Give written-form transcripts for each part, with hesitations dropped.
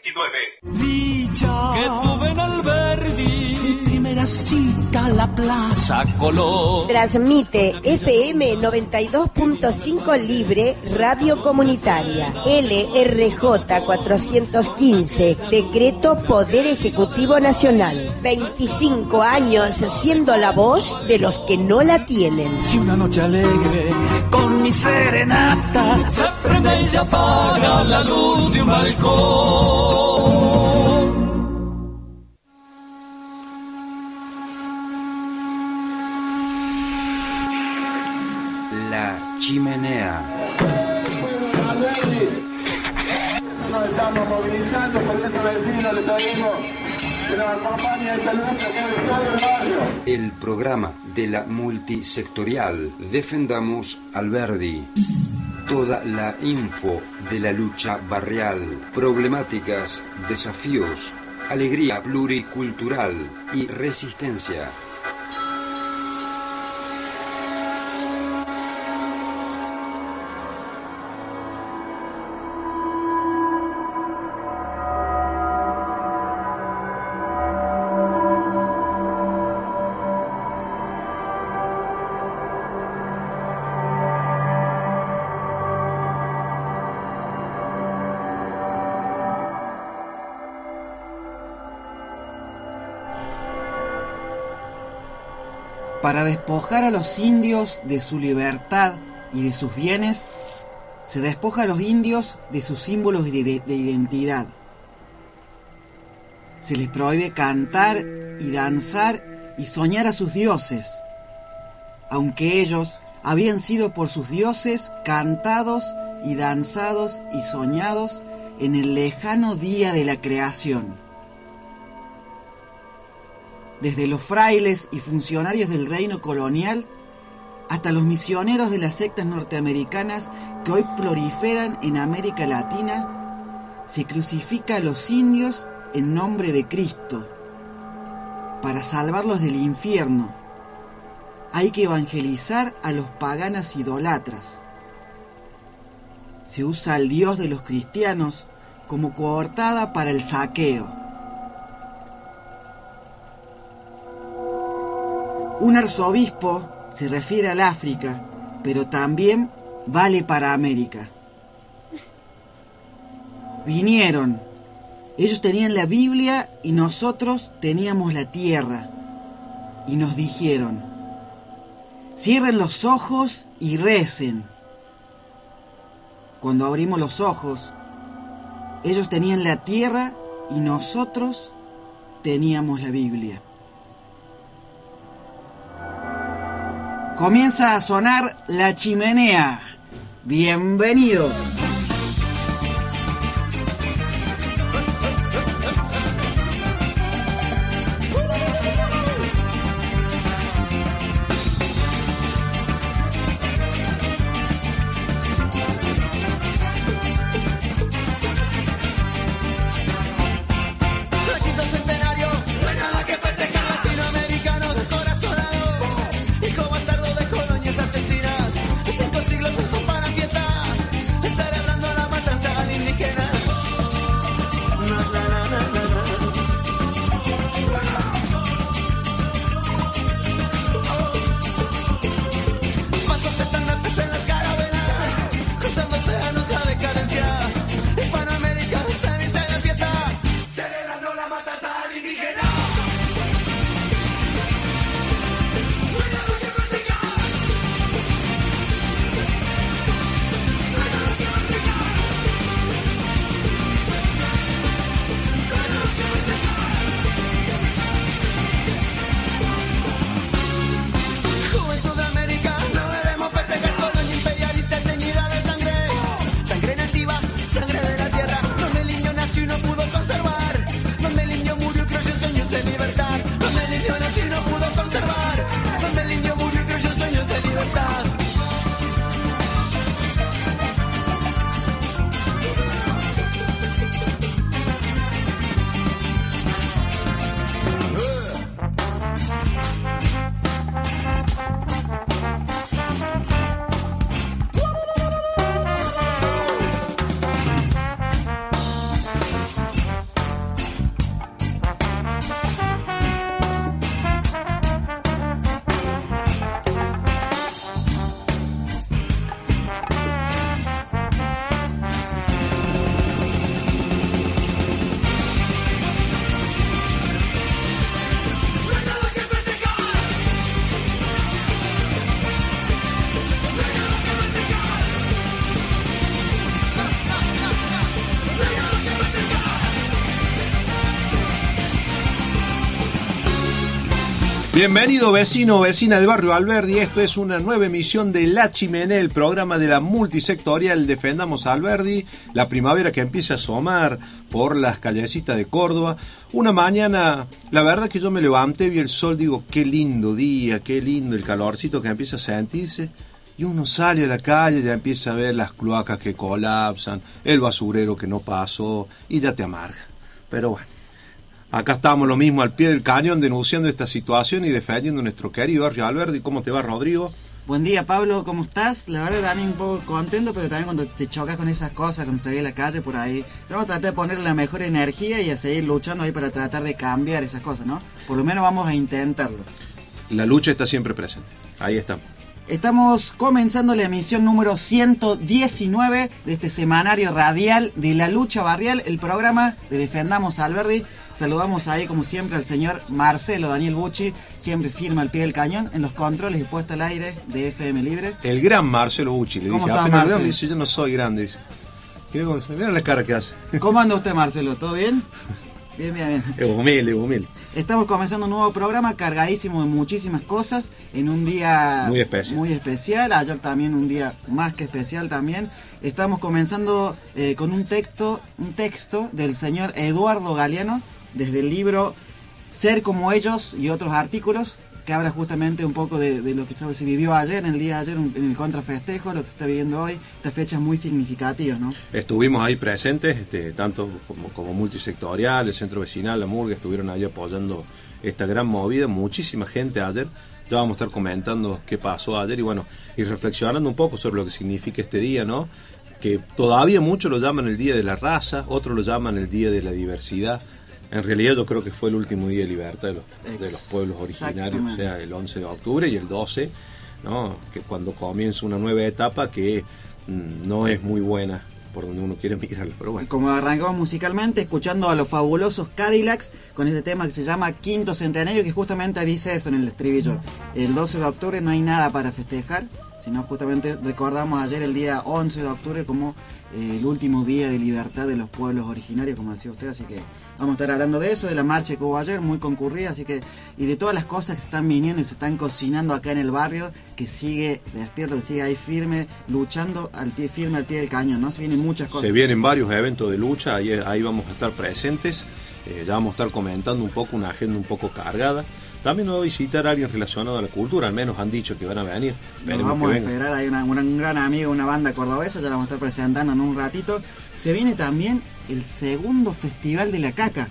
29. Dicha que tuve en Alberdi, mi primera cita a la Plaza Colón. Transmite FM 92.5 Libre, Radio Comunitaria. LRJ 415, Decreto Poder Ejecutivo Nacional. 25 años siendo la voz de los que no la tienen. Si una noche alegre con mi serenata se prende y se apaga la luz de un balcón. La chimenea. Nos estamos movilizando, por eso vecinos le pedimos que nos acompañe a esta lucha que es todo el barrio. El programa de la multisectorial Defendamos Alberdi. Toda la info de la lucha barrial, problemáticas, desafíos, alegría pluricultural y resistencia. Para despojar a los indios de su libertad y de sus bienes, se despoja a los indios de sus símbolos de identidad. Se les prohíbe cantar y danzar y soñar a sus dioses, aunque ellos habían sido por sus dioses cantados y danzados y soñados en el lejano día de la creación. Desde los frailes y funcionarios del reino colonial hasta los misioneros de las sectas norteamericanas que hoy proliferan en América Latina, se crucifica a los indios en nombre de Cristo. Para salvarlos del infierno, hay que evangelizar a los paganos idolatras. Se usa al Dios de los cristianos como coartada para el saqueo. Un arzobispo se refiere al África, pero también vale para América. Vinieron. Ellos tenían la Biblia y nosotros teníamos la tierra. Y nos dijeron: cierren los ojos y recen. Cuando abrimos los ojos, ellos tenían la tierra y nosotros teníamos la Biblia. Comienza a sonar La Chimenea. Bienvenidos. Siglos son para fiesta, estaremos Bienvenido vecino o vecina del barrio Alberdi, esto es una nueva emisión de La Chimenea, el programa de la multisectorial Defendamos Alberdi, la primavera que empieza a asomar por las callecitas de Córdoba. Una mañana, la verdad que yo me levanté, vi el sol, digo, qué lindo día, qué lindo el calorcito que empieza a sentirse. Y uno sale a la calle y ya empieza a ver las cloacas que colapsan, el basurero que no pasó y ya te amarga. Pero bueno. Acá estamos lo mismo al pie del cañón denunciando esta situación y defendiendo nuestro querido barrio Alberdi. ¿Cómo te va, Rodrigo? Buen día, Pablo, ¿cómo estás? La verdad también un poco contento, pero también cuando te chocas con esas cosas, cuando salís a la calle por ahí, vamos a tratar de ponerle la mejor energía y a seguir luchando ahí para tratar de cambiar esas cosas, ¿no? Por lo menos vamos a intentarlo. La lucha está siempre presente. Ahí estamos. Estamos comenzando la emisión número 119 de este semanario radial de la lucha barrial, el programa de Defendamos Alberdi. Saludamos ahí como siempre al señor Marcelo Daniel Bucci, siempre firme al pie del cañón en los controles y puesta al aire de FM Libre. El gran Marcelo Bucci, le ¿Cómo dije, está, apenas Marcelo? me dice, yo no soy grande, dice. Mira la cara que hace. ¿Cómo anda usted, Marcelo? ¿Todo bien? Bien, bien, bien. Es humilde. Estamos comenzando un nuevo programa cargadísimo de muchísimas cosas en un día muy especial. Ayer también un día más que especial también. Estamos comenzando con un texto del señor Eduardo Galeano desde el libro Ser como ellos y otros artículos, que habla justamente un poco de lo que se vivió ayer, en el día de ayer, en el contrafestejo, lo que se está viviendo hoy, estas fechas muy significativas, ¿no? Estuvimos ahí presentes, tanto como multisectorial, el centro vecinal, la murga, estuvieron ahí apoyando esta gran movida, muchísima gente ayer. Ya vamos a estar comentando qué pasó ayer y bueno, y reflexionando un poco sobre lo que significa este día, ¿no? Que todavía muchos lo llaman el Día de la Raza, otros lo llaman el Día de la Diversidad. En realidad yo creo que fue el último día de libertad de los pueblos originarios, o sea, el 11 de octubre y el 12, ¿no? Que cuando comienza una nueva etapa que no es muy buena por donde uno quiere mirarla, pero bueno. Como arrancamos musicalmente, escuchando a los fabulosos Cadillacs con este tema que se llama Quinto Centenario, que justamente dice eso en el estribillo. El 12 de octubre no hay nada para festejar, sino justamente recordamos ayer el día 11 de octubre como el último día de libertad de los pueblos originarios, como decía usted, así que vamos a estar hablando de eso, de la marcha que hubo ayer, muy concurrida, así que, y de todas las cosas que se están viniendo y se están cocinando acá en el barrio, que sigue despierto, que sigue ahí firme, luchando firme al pie del cañón, ¿no? Se vienen muchas cosas. Se vienen varios eventos de lucha, ahí vamos a estar presentes, ya vamos a estar comentando un poco, una agenda un poco cargada. También nos va a visitar a alguien relacionado a la cultura, al menos han dicho que van a venir. Nos vamos a esperar, hay un gran amigo, una banda cordobesa, ya la vamos a estar presentando en un ratito. Se viene también el segundo Festival de la Caca.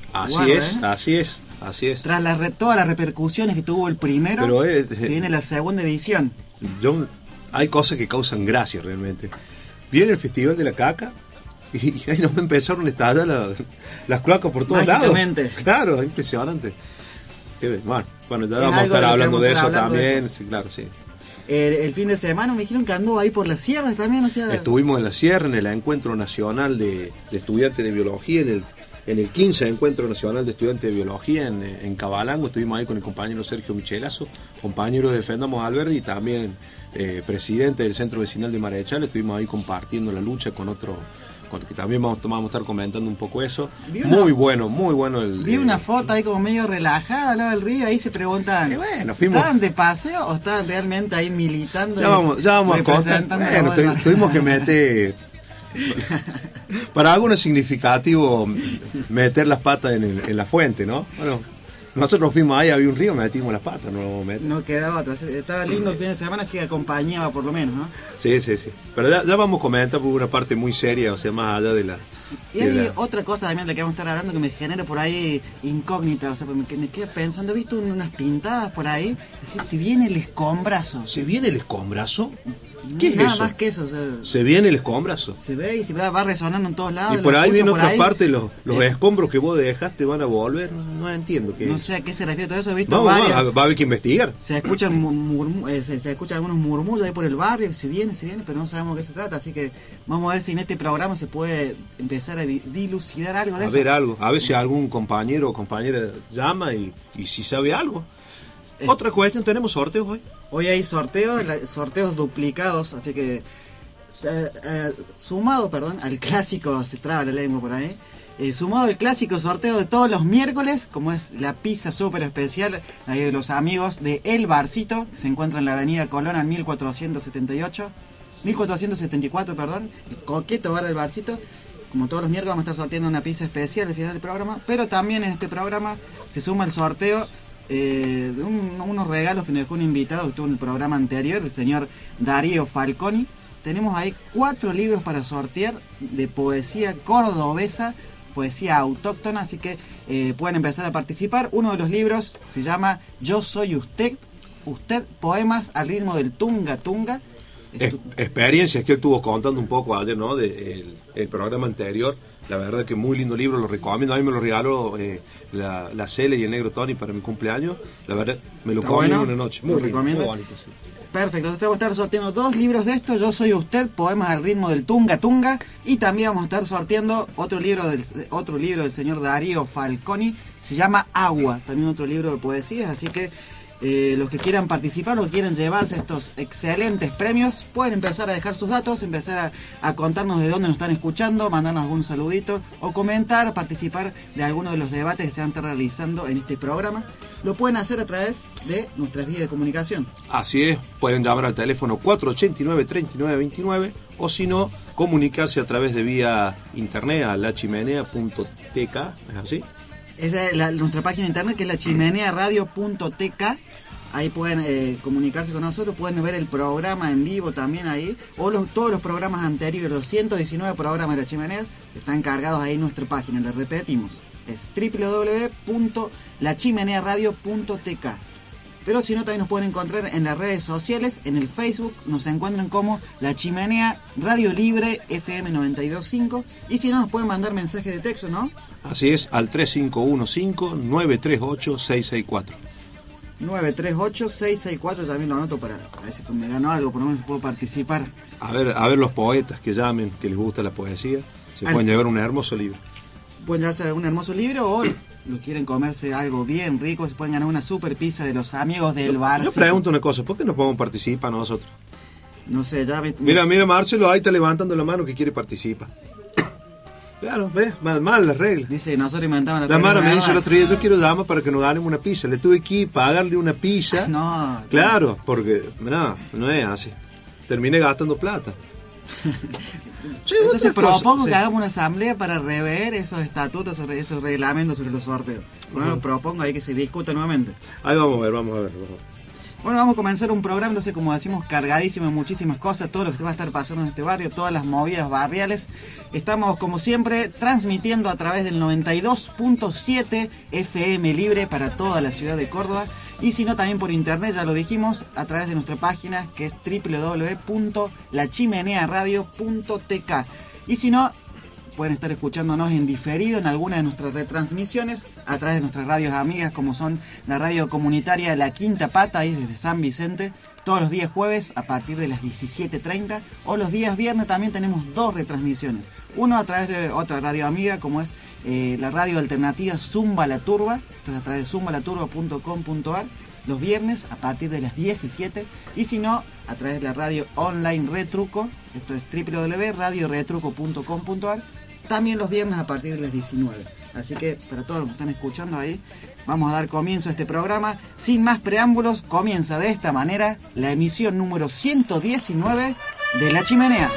Así es. Tras todas las repercusiones que tuvo el primero, se viene la segunda edición. Hay cosas que causan gracia realmente. Viene el Festival de la Caca y ahí nos empezaron a estallar las cloacas por todos lados. Claro, impresionante. Bueno, ya vamos a estar hablando de eso también. Sí, claro, sí. El fin de semana me dijeron que anduvo ahí por las sierras también, o sea... Estuvimos en la sierra, en el Encuentro Nacional de Estudiantes de Biología, en el 15 Encuentro Nacional de Estudiantes de Biología en Cabalango. Estuvimos ahí con el compañero Sergio Michelazo, compañero de Defendamos Alberdi y también presidente del Centro Vecinal de Marechal. Estuvimos ahí compartiendo la lucha con otro... que también vamos a estar comentando un poco eso. Muy bueno Vi una foto ahí como medio relajada al lado del río, ahí se preguntan, ¿estaban de paseo o estaban realmente ahí militando? Ya vamos a contar. Bueno, tuvimos que meter, para algo no es significativo, meter las patas en la fuente, ¿no? Bueno, nosotros fuimos ahí, había un río, metimos las patas, no quedaba otra. Estaba lindo el fin de semana, así que acompañaba por lo menos, ¿no? Sí. Pero ya vamos a comentar por una parte muy seria, o sea, más allá de la... Y hay otra cosa también de la que vamos a estar hablando que me genera por ahí incógnita, o sea, me queda pensando, he visto unas pintadas por ahí, así, si viene el escombrazo. ¿Se viene el escombrazo? ¿Qué es nada eso? Más que eso, o sea, ¿Se viene el escombrazo? Se ve y se va resonando en todos lados. Y por ahí viene otra parte, los escombros que vos dejaste van a volver, no entiendo qué. No sé a qué se refiere todo eso, he visto va a haber que investigar. Se escuchan algunos murmullos ahí por el barrio, se viene, pero no sabemos de qué se trata, así que vamos a ver si en este programa se puede empezar a dilucidar algo de eso. A ver si algún compañero o compañera llama y si sabe algo. Otra cuestión, ¿tenemos sorteos hoy? Hoy hay sorteos duplicados, así que sumado, al clásico, se traba la lengua por ahí, sumado el clásico sorteo de todos los miércoles, como es la pizza súper especial de los amigos de El Barcito, que se encuentra en la avenida Colón al 1474, perdón, el coqueto bar del Barcito. Como todos los miércoles vamos a estar sorteando una pizza especial al final del programa, pero también en este programa se suma el sorteo de unos regalos que nos dejó un invitado que estuvo en el programa anterior, el señor Darío Falconi. Tenemos ahí 4 libros para sortear de poesía cordobesa, poesía autóctona, así que pueden empezar a participar. Uno de los libros se llama Yo soy usted, poemas al ritmo del tunga tunga. Experiencias que él estuvo contando un poco ayer, ¿no? El programa anterior. La verdad que muy lindo libro, lo recomiendo. A mí me lo regaló la Cele y el Negro Tony para mi cumpleaños. La verdad, me lo comí en una noche. Muy lindo, muy bonito, sí. Perfecto, entonces vamos a estar sorteando 2 libros de estos, Yo soy usted, poemas al ritmo del tunga tunga, y también vamos a estar sorteando otro libro del señor Darío Falconi, se llama Agua, también otro libro de poesías, así que los que quieran participar, los que quieran llevarse estos excelentes premios, pueden empezar a dejar sus datos, empezar a contarnos de dónde nos están escuchando, mandarnos algún saludito o comentar, participar de alguno de los debates que se van a estar realizando en este programa. Lo pueden hacer a través de nuestras vías de comunicación. Así es, pueden llamar al teléfono 489-3929 o si no, comunicarse a través de vía internet a lachimenea.tk, ¿es así? Esa es nuestra página internet, que es lachimenearadio.tk. Ahí pueden comunicarse con nosotros, pueden ver el programa en vivo también ahí, o todos los programas anteriores, los 119 programas de La Chimenea, están cargados ahí en nuestra página, les repetimos, es www.lachimenearadio.tk. Pero si no, también nos pueden encontrar en las redes sociales, en el Facebook, nos encuentran como La Chimenea Radio Libre FM 92.5, y si no, nos pueden mandar mensajes de texto, ¿no? Así es, al 3515-938-664. 938-664, también lo anoto para ver si me ganó algo, por lo menos puedo participar. A ver los poetas que llamen, que les gusta la poesía, se pueden llevar un hermoso libro. Pueden llevarse un hermoso libro, o los quieren comerse algo bien rico, se pueden ganar una super pizza de los amigos del bar. Yo pregunto una cosa, ¿por qué no podemos participar nosotros? No sé, ya... Mira, Marcelo, ahí está levantando la mano que quiere participar. Claro, ¿ves? Mal las reglas. Dice, nosotros inventamos la Mara me dice el otro día, yo quiero llamar para que nos ganemos una pizza. Le tuve que pagarle una pizza. No. Claro, porque no es así. Terminé gastando plata. Sí, entonces propongo que hagamos una asamblea para rever esos estatutos, esos reglamentos sobre los sorteos. Bueno, propongo ahí que se discuta nuevamente. Ahí vamos a ver. Bueno, vamos a comenzar un programa, entonces, como decimos, cargadísimo en muchísimas cosas, todo lo que va a estar pasando en este barrio, todas las movidas barriales. Estamos, como siempre, transmitiendo a través del 92.7 FM libre para toda la ciudad de Córdoba. Y si no, también por internet, ya lo dijimos, a través de nuestra página, que es www.lachimenearadio.tk. Y si no, pueden estar escuchándonos en diferido en alguna de nuestras retransmisiones a través de nuestras radios amigas, como son la radio comunitaria La Quinta Pata, ahí desde San Vicente, todos los días jueves a partir de las 17:30, o los días viernes también tenemos 2 retransmisiones. Uno a través de otra radio amiga, como es la radio alternativa Zumba La Turba, entonces a través de zumbalaturba.com.ar, los viernes a partir de las 17, y si no, a través de la radio online Retruco, esto es www.radioretruco.com.ar, también los viernes a partir de las 19. Así que para todos los que están escuchando ahí, vamos a dar comienzo a este programa. Sin más preámbulos, comienza de esta manera la emisión número 119 de La Chimenea.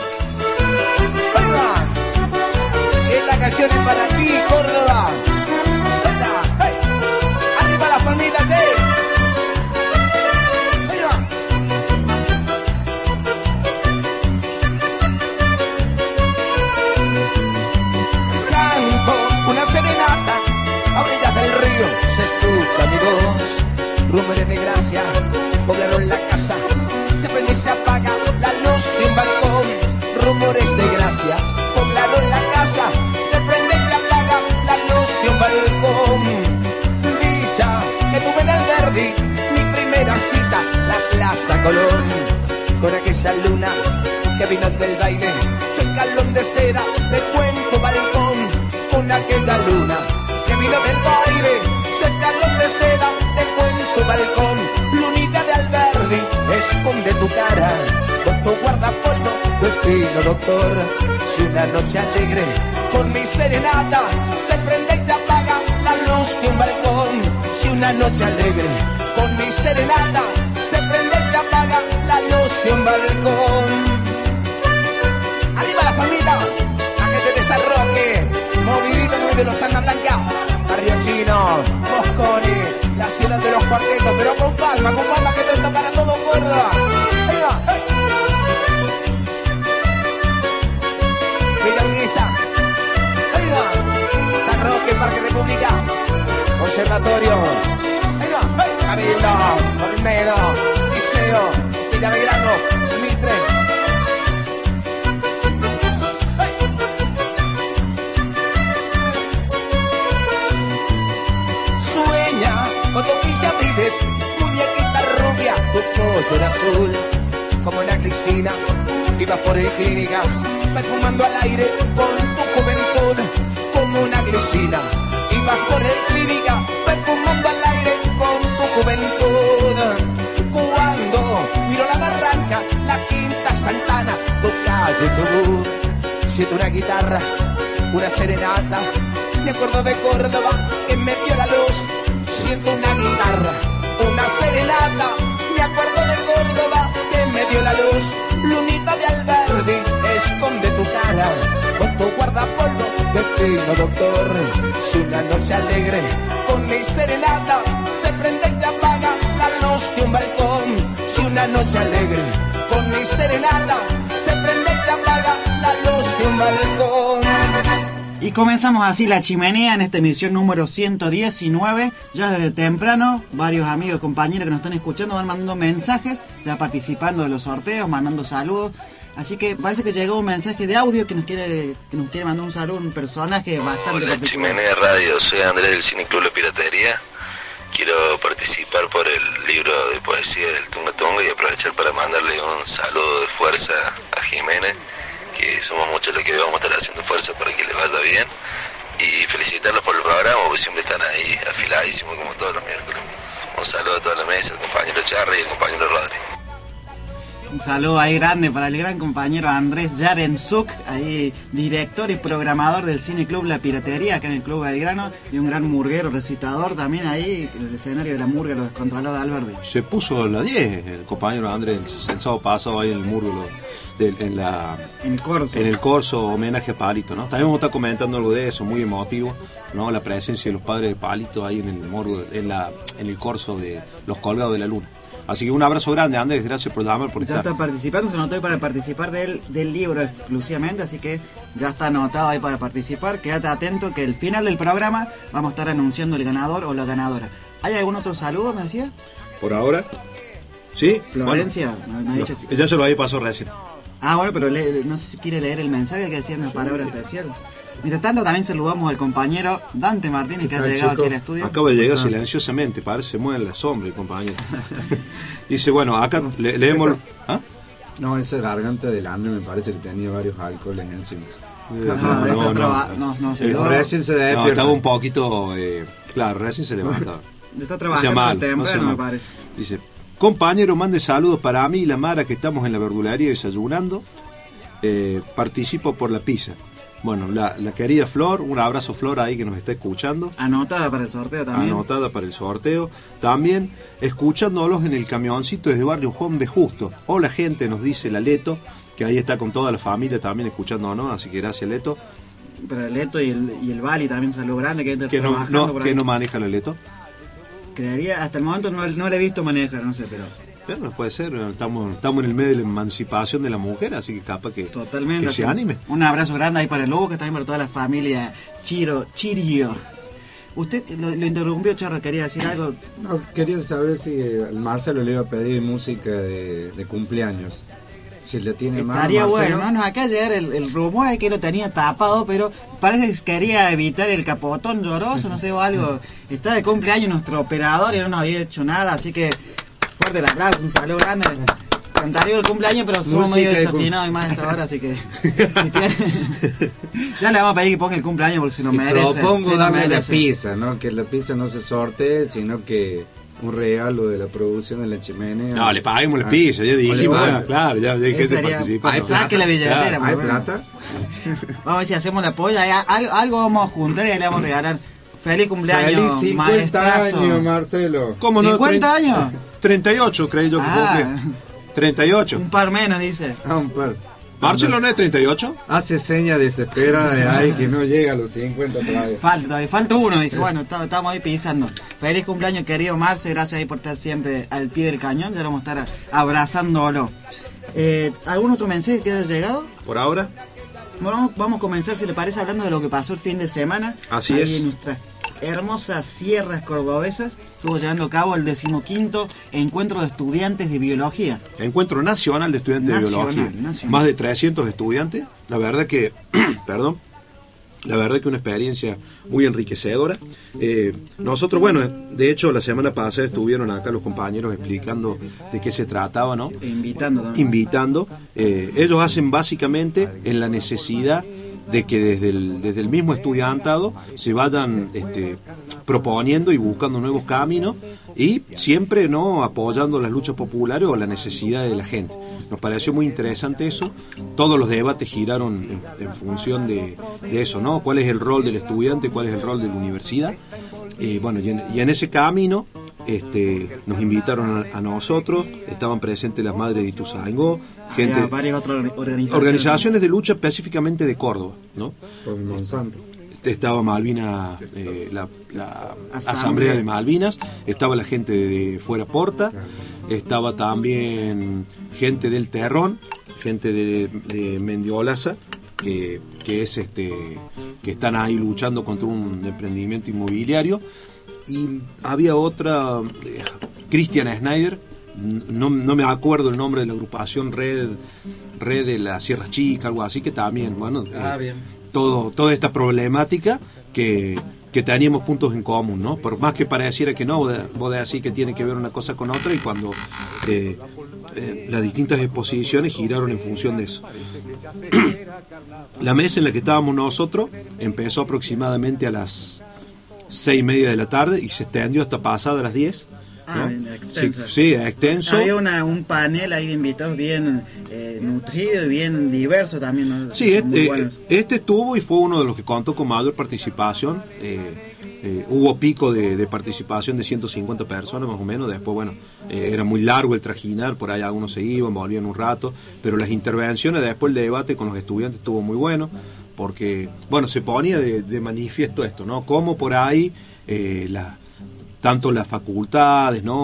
Esta canción es para ti, Córdoba. ¡Hey! ¡Arriba las palmitas, una serenata a orillas del río, se escucha mi voz. Rumores de gracia poblaron la casa, se prende y se apaga la luz de un balcón. Rumores de gracia poblaron la casa, se prende y se apaga la luz de un balcón. Dicha que tuve en Alberdi mi primera cita, la Plaza Colón, con aquella luna que vino del baile, su escalón de seda dejó en tu balcón. Con aquella luna que vino del baile, su escalón de seda dejó en tu balcón. Lunita de Alberdi, esconde tu cara con tu guardapolvo, tu fino doctor. Si una noche alegre con mi serenata se prende y se apaga la luz de un balcón. Si una noche alegre con mi serenata se prende y se apaga la luz de un balcón. Arriba la palmita, la gente de San Roque, movidito de los Santa Blanca, Barrio Chino, Mosconi, la ciudad de los cuartetos, pero con palma que esto está para todo Córdoba. Ahí va, hey. Villaunguiza, ahí va, San Roque, Parque República, Conservatorio, ahí va, hey. Cabildo, Olmedo, Liceo, Villa Belgrano, Mitre. Sueña cuando quise abriles, muñequita rubia, tu pollo era azul, como una glicina. Ibas por el clínica, perfumando al aire con tu juventud, como una glicina. Ibas por el clínica, perfumando al aire con tu juventud. Cuando miro la barranca, la Quinta Santana, tu calle Chubut, siento una guitarra, una serenata. Me acuerdo de Córdoba que me dio la luz. Siento una guitarra, una serenata. Me acuerdo de Córdoba que me dio la luz. Lunita de Alberdi, esconde tu cara con tu guardapolvo de fino doctor. Si una noche alegre con mi serenata se prende y se apaga la luz de un balcón. Si una noche alegre con mi serenata se prende y se apaga la luz de un balcón. Y comenzamos así la chimenea en esta emisión número 119. Ya desde temprano, varios amigos y compañeros que nos están escuchando van mandando mensajes, ya participando de los sorteos, mandando saludos. Así que parece que llegó un mensaje de audio que nos quiere mandar un saludo, un personaje bastante... Hola, Chimenea Radio, soy Andrés del Cine Club La Piratería. Quiero participar por el libro de poesía del Tunga Tunga y aprovechar para mandarle un saludo de fuerza a Jiménez, que somos muchos los que vamos a estar haciendo fuerza para que les vaya bien, y felicitarlos por el programa, porque siempre están ahí afiladísimos como todos los miércoles. Un saludo a toda la mesa, el compañero Charry y el compañero Rodri. Un saludo ahí grande para el gran compañero Andrés Yarenzuk, ahí director y programador del Cine Club La Piratería, acá en el Club Belgrano, y un gran murguero, recitador también ahí, en el escenario de la murga, lo descontroló de Alberdi. Se puso la 10 el compañero Andrés el sábado pasado ahí en el murgo, en el corso homenaje a Palito, ¿no? También vamos a estar comentando algo de eso, muy emotivo, ¿no? La presencia de los padres de Palito ahí en el morgo, en el corso de los colgados de la luna. Así que un abrazo grande, Andrés, gracias por llamar, por estar. Ya está participando, se anotó para participar del libro exclusivamente, así que ya está anotado ahí para participar. Quédate atento que al final del programa vamos a estar anunciando el ganador o la ganadora. ¿Hay algún otro saludo, me decía? Por ahora, ¿sí? Florencia, bueno, me ha dicho que... Ya se lo había pasado recién. Ah, bueno, pero no sé si quiere leer el mensaje que decía una palabra especial. Mientras tanto, también saludamos al compañero Dante Martínez, que ha llegado aquí al estudio. Acaba de llegar silenciosamente, parece, se mueve en la sombra el compañero. Dice, bueno, acá leemos... ¿Ah? No, esa garganta del hambre me parece que tenía varios alcoholes encima. No, recién se despierta. Estaba un poquito... claro, recién se levantaba. Está trabajando temprano, me parece. Dice, compañero, mande saludos para mí y la Mara, que estamos en la verdulería desayunando. Participo por la pizza. Bueno, la querida Flor, un abrazo Flor ahí que nos está escuchando. Anotada para el sorteo también. Anotada para el sorteo. También escuchándolos en el camioncito desde Barrio Juan B. Justo. Hola gente, nos dice la Leto, que ahí está con toda la familia también escuchándonos, así que gracias Leto. Pero el Leto y el Bali también, saludo grande. Que no maneja la Leto. Creería, hasta el momento no le he visto manejar, no sé, pero... Bueno, puede ser, estamos en el medio de la emancipación de la mujer, así que capaz que, totalmente, que se anime. Un abrazo grande ahí para el Lucas, también para toda la familia Chirio. Usted lo interrumpió, Charro, ¿quería decir algo? No, quería saber si Marcelo le iba a pedir música de cumpleaños. Si le tiene más. Estaría bueno, ¿no? Acá llegar el rumor es que lo tenía tapado, pero parece que quería evitar el capotón lloroso, no sé, o algo. Está de cumpleaños nuestro operador y no nos había hecho nada, así que fuerte el aplauso, un saludo grande. Cantaría el cumpleaños, pero somos medio desafinados y más a esta hora, así que ya le vamos a pedir que ponga el cumpleaños porque se lo merece. Propongo darle la pizza, ¿no? Que la pizza no se sortee, sino que un regalo de la producción de la chimenea. No, le paguemos la pizza, ya dijimos, claro, ya hay gente participando. Saque la billetera. ¿Hay plata? Vamos a ver si hacemos la polla, algo vamos a juntar y le vamos a regalar. Feliz cumpleaños, Feliz 50 maestrazo. años, Marcelo. ¿Cómo no? 50 años. 38, creí yo que cumple. 38. Un par menos, dice. Un par. ¿Marcelo no es 38? Hace seña desesperada de ahí que no llega a los 50 todavía. Falta uno, dice. Bueno, estamos ahí pisando. Feliz cumpleaños, querido Marce. Gracias ahí por estar siempre al pie del cañón. Ya vamos a estar abrazándolo. ¿Algún otro mensaje que haya llegado? Por ahora. Bueno, vamos a comenzar, si le parece, hablando de lo que pasó el fin de semana. Así ahí es. En nuestras hermosas sierras cordobesas estuvo llevando a cabo el 15º Encuentro de Estudiantes de Biología. Encuentro Nacional de Estudiantes de Biología. Nacional. Más de 300 estudiantes. La verdad que, la verdad que una experiencia muy enriquecedora. Nosotros, bueno, de hecho la semana pasada estuvieron acá los compañeros explicando de qué se trataba, ¿no? Invitando también. Invitando. Ellos hacen básicamente en la necesidad de que desde el mismo estudiantado se vayan proponiendo y buscando nuevos caminos y siempre no apoyando las luchas populares o la necesidad de la gente. Nos pareció muy interesante eso. Todos los debates giraron en función de eso, ¿no? ¿Cuál es el rol del estudiante? ¿Cuál es el rol de la universidad? Bueno, y en ese camino nos invitaron a nosotros, estaban presentes las madres de Ituzaingó, gente, varias otras organizaciones de lucha específicamente de Córdoba, ¿no? Con Monsanto. Estaba Malvinas, la Asamblea de Malvinas, estaba la gente de Fuera Porta, estaba también gente del Terrón, gente de Mendiolaza, que es que están ahí luchando contra un emprendimiento inmobiliario, y había otra, Cristian Schneider, no me acuerdo el nombre de la agrupación, Red de la Sierra Chica, algo así, que también, bueno, bien. toda esta problemática que teníamos puntos en común, ¿no? Por más que pareciera que no, vos decís que tiene que ver una cosa con otra, y cuando las distintas exposiciones giraron en función de eso. La mesa en la que estábamos nosotros empezó aproximadamente a las 6:30 de la tarde y se extendió hasta pasada las 10. ¿no? Extenso. Sí, extenso. Había un panel ahí de invitados bien nutrido y bien diverso también, ¿no? Sí, buenos. este estuvo y fue uno de los que contó con mayor participación. Hubo pico de participación de 150 personas más o menos. Después, bueno, era muy largo el trajinar, por ahí algunos se iban, volvían un rato, pero las intervenciones, después el debate con los estudiantes estuvo muy bueno, porque, bueno, se ponía de manifiesto esto, ¿no? Cómo por ahí tanto las facultades, ¿no?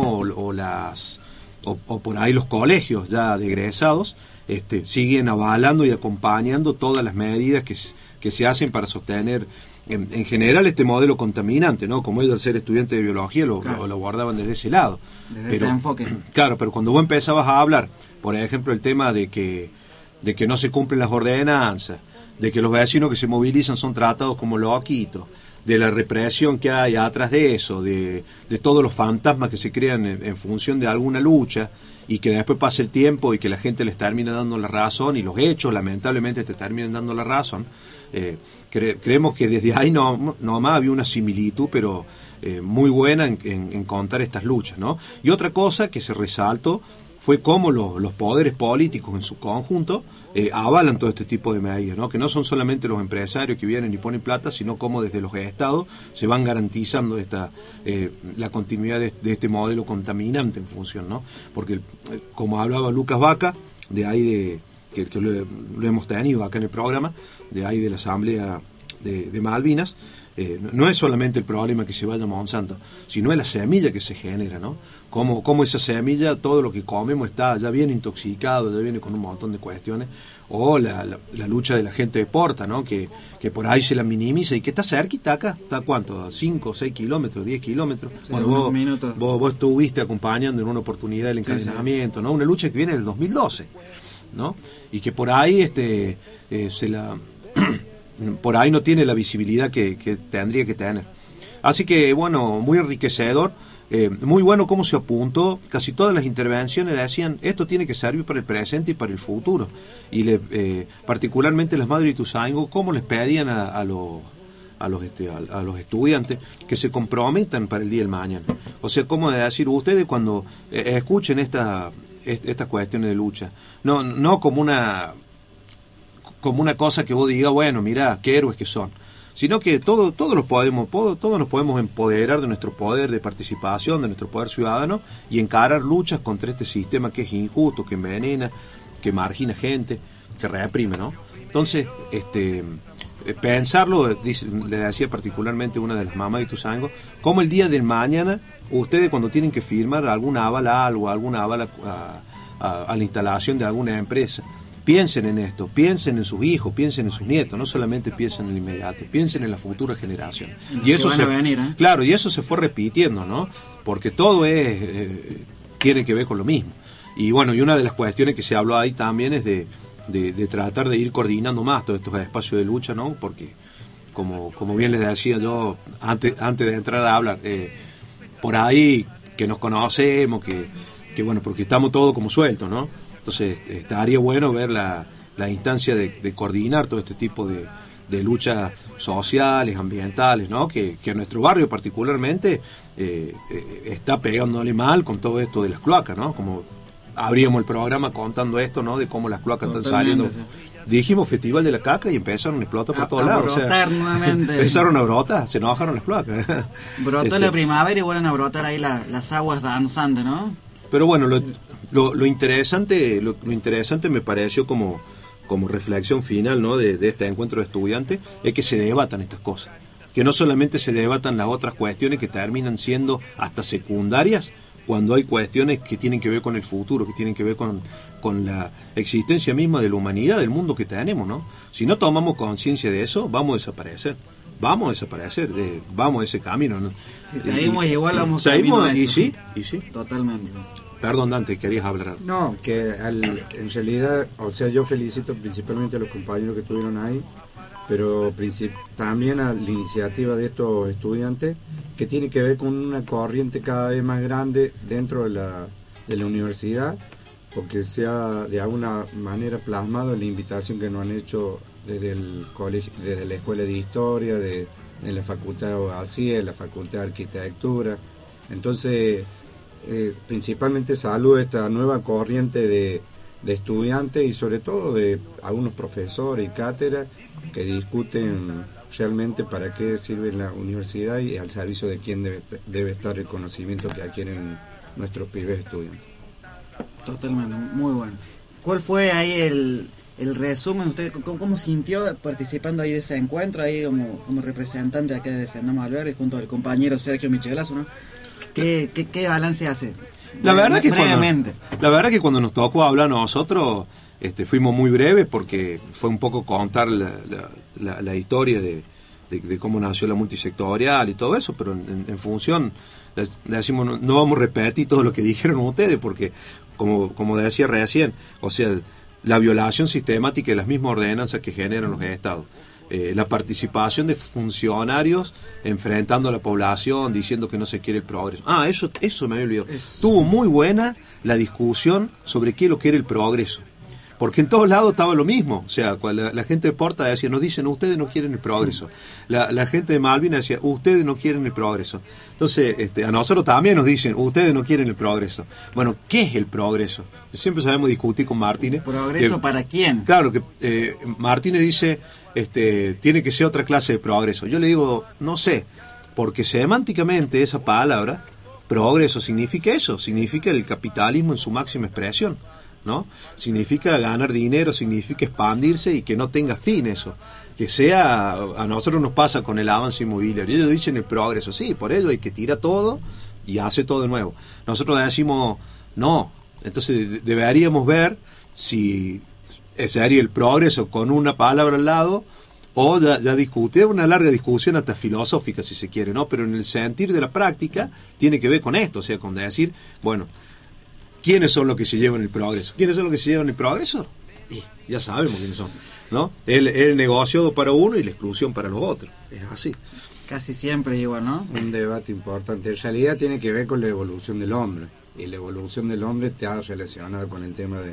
o por ahí los colegios ya de egresados siguen avalando y acompañando todas las medidas que se hacen para sostener en general este modelo contaminante, ¿no? Como ellos, al ser estudiantes de biología, lo abordaban desde ese lado. Desde ese enfoque. Claro, pero cuando vos empezabas a hablar, por ejemplo, el tema de que no se cumplen las ordenanzas, de que los vecinos que se movilizan son tratados como loquitos, de la represión que hay atrás de eso, de todos los fantasmas que se crean en función de alguna lucha, y que después pasa el tiempo y que la gente les termina dando la razón, y los hechos lamentablemente te terminan dando la razón. Creemos que desde ahí nomás había una similitud, pero muy buena en contar estas luchas, ¿no? Y otra cosa que se resaltó fue cómo los poderes políticos en su conjunto avalan todo este tipo de medidas, ¿no? Que no son solamente los empresarios que vienen y ponen plata, sino cómo desde los estados se van garantizando la continuidad de este modelo contaminante en función, ¿no? Porque, como hablaba Lucas Vaca, de ahí que lo hemos tenido acá en el programa, de ahí de la Asamblea de Malvinas, no es solamente el problema que se vaya a Monsanto, sino es la semilla que se genera, ¿no? Cómo esa semilla, todo lo que comemos está ya bien intoxicado, ya viene con un montón de cuestiones, o la lucha de la gente de Porta, ¿no? Que por ahí se la minimiza y que está cerquita acá, ¿está cuánto? 5, 6 kilómetros, 10 kilómetros. Sí, bueno, vos estuviste acompañando en una oportunidad el encadenamiento, ¿no? Una lucha que viene del 2012, ¿no? Y que por ahí por ahí no tiene la visibilidad que tendría que tener. Así que, bueno, muy enriquecedor, muy bueno cómo se apuntó. Casi todas las intervenciones decían, esto tiene que servir para el presente y para el futuro. Y particularmente las madres de Ituzaingó, cómo les pedían a a los estudiantes que se comprometan para el día del mañana. O sea, como decir, ustedes cuando escuchen estas cuestiones de lucha, no como una cosa que vos digas, bueno, mira, qué héroes que son, sino que todos nos podemos empoderar de nuestro poder de participación, de nuestro poder ciudadano, y encarar luchas contra este sistema que es injusto, que envenena, que margina gente, que reprime, ¿no? Entonces, pensarlo, le decía particularmente una de las mamás de Ituzaingó, como el día del mañana, ustedes cuando tienen que firmar alguna avala a algo, alguna avala a la instalación de alguna empresa, piensen en esto, piensen en sus hijos, piensen en sus nietos, no solamente piensen en el inmediato, piensen en la futura generación. Y eso claro, y eso se fue repitiendo, ¿no? Porque todo tiene que ver con lo mismo. Y bueno, y una de las cuestiones que se habló ahí también es de tratar de ir coordinando más todos estos espacios de lucha, ¿no? Porque como bien les decía yo antes de entrar a hablar, por ahí que nos conocemos, que bueno, porque estamos todos como sueltos, ¿no? Entonces estaría bueno ver la instancia de coordinar todo este tipo de luchas sociales, ambientales, ¿no? Que nuestro barrio particularmente está pegándole mal con todo esto de las cloacas, ¿no? Como abríamos el programa contando esto, ¿no? De cómo las cloacas están saliendo. Sí. Dijimos Festival de la Caca y empezaron a explotar por todos lados. Empezaron a brotar, se enojaron las cloacas. Brotó la primavera y vuelven a brotar ahí las aguas danzantes, ¿no? Pero bueno, lo interesante me pareció como reflexión final, ¿no? de este encuentro de estudiantes, es que se debatan estas cosas. Que no solamente se debatan las otras cuestiones que terminan siendo hasta secundarias, cuando hay cuestiones que tienen que ver con el futuro, que tienen que ver con la existencia misma de la humanidad, del mundo que tenemos, ¿no? Si no tomamos conciencia de eso, vamos a desaparecer, vamos a ese camino, ¿no? Si seguimos igual, vamos a seguimos, y sí. Totalmente. Perdón, Dante, querías hablar. No, que en realidad, o sea, yo felicito principalmente a los compañeros que estuvieron ahí, pero también a la iniciativa de estos estudiantes, que tiene que ver con una corriente cada vez más grande dentro de la universidad, porque se ha de alguna manera plasmado en la invitación que nos han hecho desde el colegio, desde la Escuela de Historia, en la Facultad de Abogacía, en la Facultad de Arquitectura. Entonces, principalmente saludo esta nueva corriente de estudiantes y sobre todo de algunos profesores y cátedras que discuten realmente para qué sirve la universidad y al servicio de quién debe estar el conocimiento que adquieren nuestros pibes estudiantes. Totalmente, muy bueno. ¿Cuál fue ahí el resumen? ¿Usted cómo sintió participando ahí de ese encuentro, ahí como representante acá de Defendamos Alberdi, junto al compañero Sergio Michelazo, ¿no? ¿Qué balance hace? La verdad que cuando nos tocó hablar nosotros, fuimos muy breves porque fue un poco contar la historia de cómo nació la multisectorial y todo eso, pero en función, le decimos, no vamos a repetir todo lo que dijeron ustedes, porque como decía recién, o sea, la violación sistemática de las mismas ordenanzas que generan los estados, la participación de funcionarios enfrentando a la población, diciendo que no se quiere el progreso. Eso me había olvidado. Estuvo muy buena la discusión sobre qué es lo que era el progreso. Porque en todos lados estaba lo mismo. O sea, la gente de Porta decía, nos dicen, ustedes no quieren el progreso. La gente de Malvinas decía, ustedes no quieren el progreso. Entonces, a nosotros también nos dicen, ustedes no quieren el progreso. Bueno, ¿qué es el progreso? Siempre sabemos discutir con Martínez. ¿Progreso para quién? Claro, que Martínez dice, tiene que ser otra clase de progreso. Yo le digo, no sé, porque semánticamente esa palabra, progreso, significa eso, significa el capitalismo en su máxima expresión, ¿no? Significa ganar dinero, significa expandirse y que no tenga fin eso. Que sea, a nosotros nos pasa con el avance inmobiliario. Ellos dicen el progreso, sí, por ello hay que tirar todo y hace todo de nuevo. Nosotros decimos, no, entonces deberíamos ver si ese haría el progreso con una palabra al lado, o ya discutir, una larga discusión hasta filosófica si se quiere, ¿no? Pero en el sentir de la práctica tiene que ver con esto, o sea, con decir, bueno, ¿quiénes son los que se llevan el progreso? ¿Quiénes son los que se llevan el progreso? Y ya sabemos quiénes son, ¿no? El negocio para uno y la exclusión para los otros. Es así. Casi siempre igual, ¿no? Un debate importante. En realidad tiene que ver con la evolución del hombre. Y la evolución del hombre está relacionada con el tema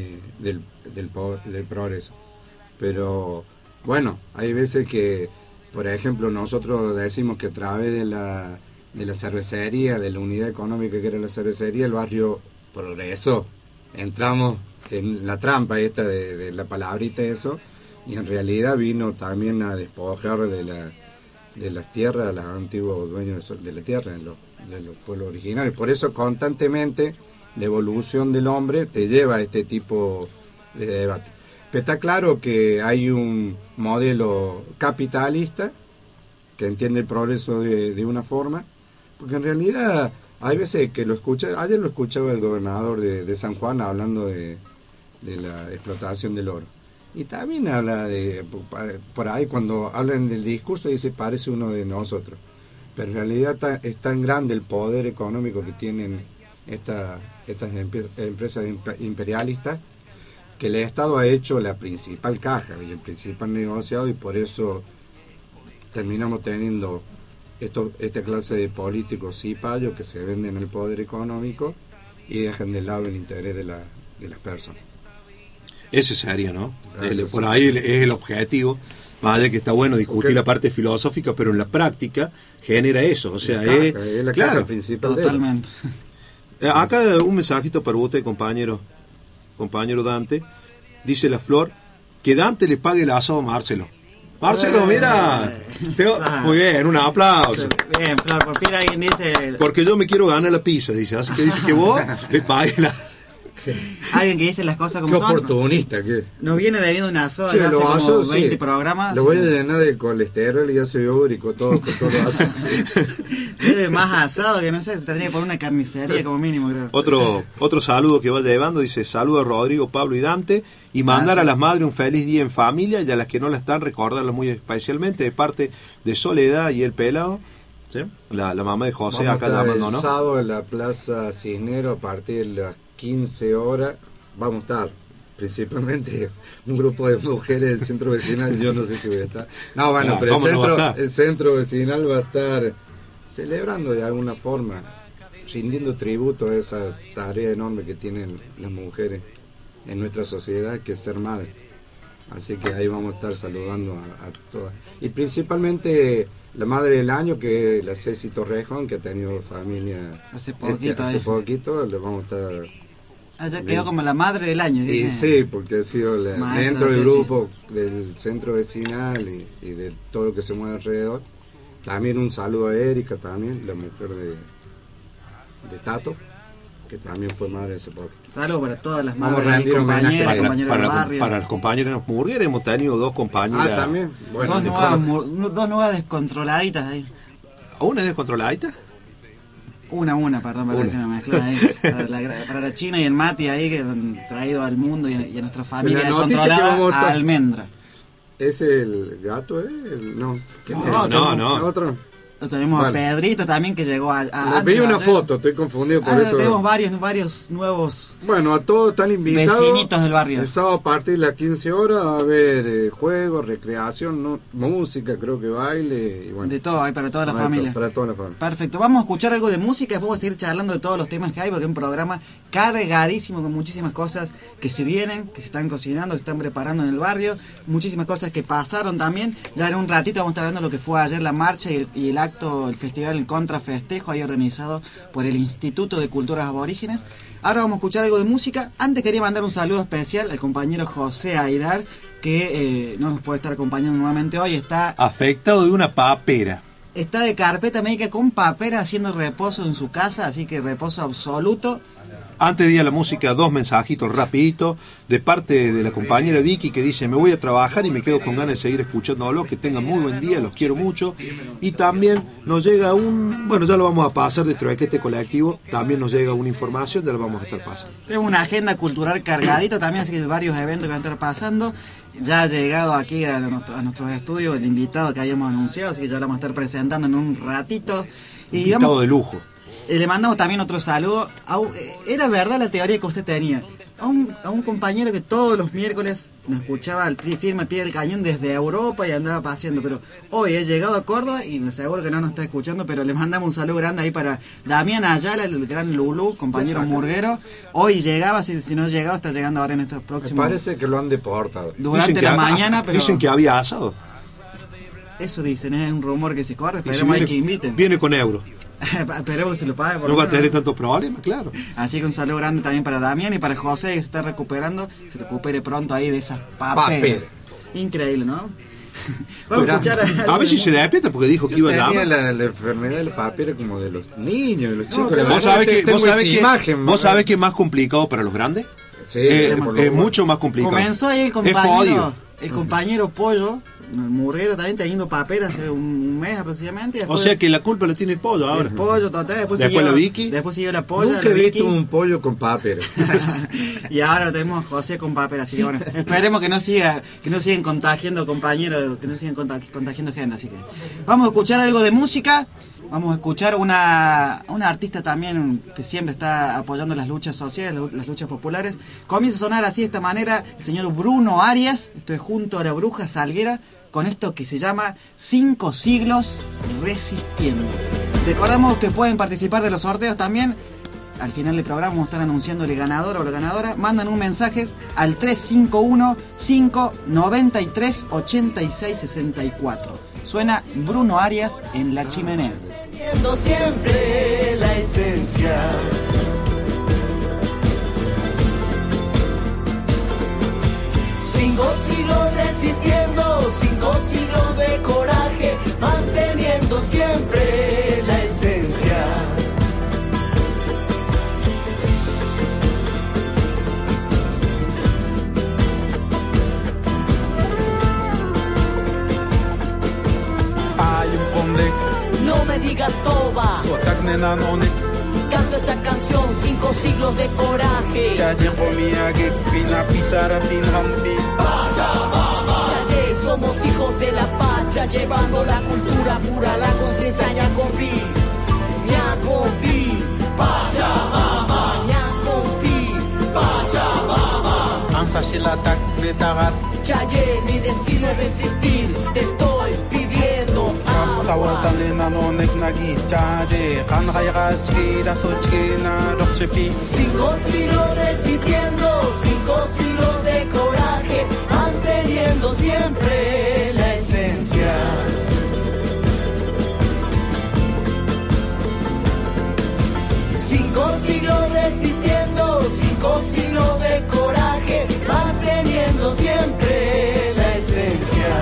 del progreso. Pero, bueno, hay veces que Por ejemplo, nosotros decimos que a través de la cervecería, de la unidad económica que era la cervecería, el barrio progresó. Entramos en la trampa esta de la palabrita eso, y en realidad vino también a despojar de las tierras a los antiguos dueños de la tierra, de los pueblos originarios. Por eso constantemente la evolución del hombre te lleva a este tipo de debate. Pero está claro que hay un modelo capitalista que entiende el progreso de una forma, porque en realidad hay veces que ayer lo escuchaba el gobernador de San Juan hablando de la explotación del oro. Y también habla por ahí cuando hablan del discurso dice parece uno de nosotros. Pero en realidad es tan grande el poder económico que tienen estas empresas imperialistas que el Estado ha hecho la principal caja y el principal negociado, y por eso terminamos teniendo esta clase de políticos cipayos que se venden el poder económico y dejan de lado el interés de las personas. Ese sería, ¿no? Por ahí es el objetivo. Más allá que está bueno discutir la parte filosófica, pero en la práctica genera eso. O sea, es la caja principal. Totalmente. Acá un mensajito para usted, compañero Dante. Dice la Flor que Dante le pague el asado a Marcelo. Marcelo, mira. Muy bien, un aplauso. Bien, Flor, por fin alguien dice... Porque yo me quiero ganar la pizza, dice. Así que dice que vos le pagues la... Alguien que dice las cosas como son. Qué oportunista, ¿qué? Nos viene debiendo un asado sí, hace como 20 sí. programas. Lo voy a llenar de colesterol y ácido úrico, todo lo hace. Debe más asado que no sé, se tendría que poner una carnicería como mínimo, creo. Otro saludo que va llevando, dice saludo a Rodrigo, Pablo y Dante, y mandar a las madres un feliz día en familia, y a las que no la están, recordarlas muy especialmente de parte de Soledad y el Pelado, ¿sí? La mamá de José. Vamos acá llamando, ¿no? El sábado en la Plaza Cisnero a partir de las 15 horas vamos a estar principalmente un grupo de mujeres del centro vecinal. Yo no sé si voy a estar. No, bueno, pero el centro vecinal va a estar celebrando de alguna forma, rindiendo tributo a esa tarea enorme que tienen las mujeres en nuestra sociedad, que es ser madre. Así que ahí vamos a estar saludando a todas. Y principalmente la madre del año, que es la Ceci Torrejón, que ha tenido familia hace poquito, le vamos a estar... Ya quedó como la madre del año. Y sí, porque ha sido dentro del grupo del centro vecinal y de todo lo que se mueve alrededor. También un saludo a Erika, también, la mujer de Tato, que también fue madre hace poco. Saludos para todas las madres y compañeras del barrio. Para las compañeras Murguer hemos tenido dos compañeras. También. Bueno, dos nuevas descontroladitas ahí. ¿Una descontroladita? Una, perdón, para decir una mezcla ahí. Para la China y el Mati ahí, que han traído al mundo y a nuestra familia descontrolada a Almendra. ¿Es el gato, No. No. ¿Otro? Tenemos a Pedrito también, que llegó a vi una foto, estoy confundido por eso. Tenemos varios nuevos. Bueno, a todos están invitados. Vecinitos del barrio. El sábado a partir de las 15 horas a ver juegos, recreación, música, creo que baile. Y bueno, de todo, hay para toda la familia. Para toda la familia. Perfecto, vamos a escuchar algo de música y después vamos a seguir charlando de todos los temas que hay, porque es un programa cargadísimo con muchísimas cosas que se vienen, que se están cocinando, que se están preparando en el barrio, muchísimas cosas que pasaron también. Ya en un ratito vamos a estar hablando de lo que fue ayer la marcha y el acto, el festival, el contrafestejo ahí organizado por el Instituto de Culturas Aborígenes. Ahora vamos a escuchar algo de música. Antes quería mandar un saludo especial al compañero José Aidar, que no nos puede estar acompañando nuevamente hoy. Está afectado de una papera. Está de carpeta médica con papera, haciendo reposo en su casa, así que reposo absoluto. Antes de ir a la música, dos mensajitos rapidito de parte de la compañera Vicky, que dice: me voy a trabajar y me quedo con ganas de seguir escuchándolo, que tengan muy buen día, los quiero mucho. Y también nos llega ya lo vamos a pasar dentro de este colectivo, también nos llega una información, ya lo vamos a estar pasando. Tenemos una agenda cultural cargadita también, así que varios eventos que van a estar pasando. Ya ha llegado aquí a nuestros estudios el invitado que habíamos anunciado, así que ya lo vamos a estar presentando en un ratito. Invitado de lujo. Le mandamos también otro saludo. Era verdad la teoría que usted tenía. A un compañero que todos los miércoles nos escuchaba al firme pie del cañón desde Europa y andaba paseando, pero hoy he llegado a Córdoba y seguro que no nos está escuchando, pero le mandamos un saludo grande ahí para Damián Ayala, el gran Lulú, compañero murguero. Hoy llegaba, si no llegaba, está llegando ahora en estos próximos... Me parece que lo han deportado. Durante la mañana, pero... Dicen que había asado. Eso dicen, es un rumor que se corre, Y esperemos si que inviten. viene con euros. Esperemos que se lo pague. No va a tener tantos problemas, claro. Así que un saludo grande también para Damián y para José, que se está recuperando. Se recupere pronto ahí de esas papeles. Increíble, ¿no? Vamos a escuchar a ver si se despierta porque dijo que iba a Tenía llamar. la enfermedad del papel como de los niños, de los chicos. pero ¿Vos sabés que es más complicado para los grandes? Sí, Es mucho más complicado. Comenzó ahí Es jodido. el compañero Pollo, el murguero también teniendo papel hace un mes aproximadamente. O sea que la culpa la tiene el pollo ahora. El Pollo total, después la siguió Vicky. Después siguió la Polla, Nunca la he visto Vicky. un pollo con papel. Y ahora tenemos a José con papel, así que bueno, esperemos que no sigan contagiando compañeros, que no sigan contagiando gente, así que vamos a escuchar algo de música. Vamos a escuchar una artista también que siempre está apoyando las luchas sociales, las luchas populares. Comienza a sonar así de esta manera el señor Bruno Arias, esto es junto a la Bruja Salguera, con esto que se llama 5 siglos resistiendo. Recordamos que pueden participar de los sorteos también. Al final del programa vamos a estar anunciando el ganador o la ganadora. Mandan un mensaje al 351-593-8664. Suena Bruno Arias en La Chimenea. Siempre la esencia. Cinco siglos resistiendo, 5 siglos de coraje, manteniendo siempre la esencia. No me digas toba. Canto esta canción, 5 siglos de coraje. Yaye, somos hijos de la pacha, llevando la cultura pura, la conciencia ñacompi. Ñacompi, Pachamama. Ñacompi, Pachamama. Chaye, mi destino es resistir, te estoy pidiendo agua. 5 siglos resistiendo, 5 siglos de coraje, manteniendo siempre la esencia. Cinco siglos resistiendo, 5 siglos de coraje, manteniendo siempre la esencia.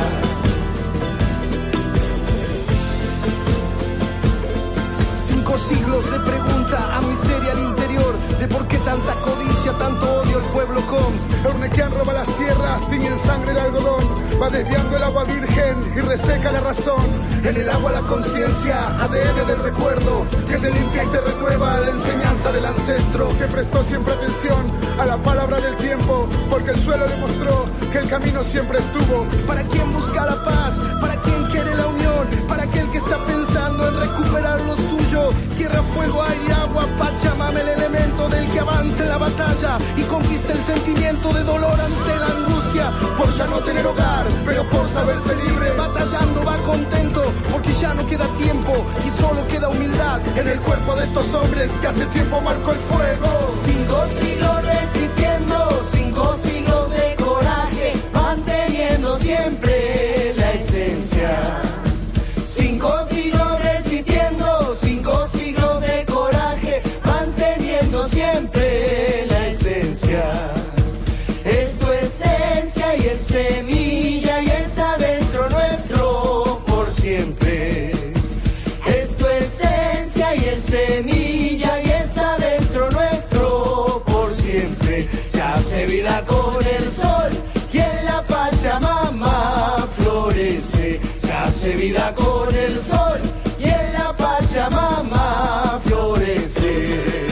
5 siglos de pregunta a miseria al interior, de por qué tanta codicia, tanto odio al pueblo con Eurnequian roba las tierras, tiñe en sangre el algodón, va desviando el agua virgen y reseca la razón. En el agua la conciencia, ADN del recuerdo, que te limpia y te renueva, la enseñanza del ancestro, que prestó siempre atención a la palabra del tiempo, porque el suelo demostró que el camino siempre estuvo. Para quien busca la paz, para quien quiere la unión, para aquel que está pensando en recuperar lo suyo. Tierra, fuego, aire, agua, Pachamama, el elemento del que avanza en la batalla y conquista el sentimiento de dolor ante la angustia, por ya no tener hogar, pero por saberse libre. Batallando va contento, porque ya no queda tiempo y solo queda humildad en el cuerpo de estos hombres que hace tiempo marcó el fuego. 5 siglos resistiendo, 5 siglos de coraje, manteniendo siempre la esencia. 5 siglos resistiendo, 5 siglos de coraje, manteniendo siempre la esencia. Es tu esencia y es semilla y está dentro nuestro por siempre. Es tu esencia y es semilla y está dentro nuestro por siempre. Se hace vida con el sol y en la Pachamama florece. Se hace vida con el sol y en la Pachamama florece.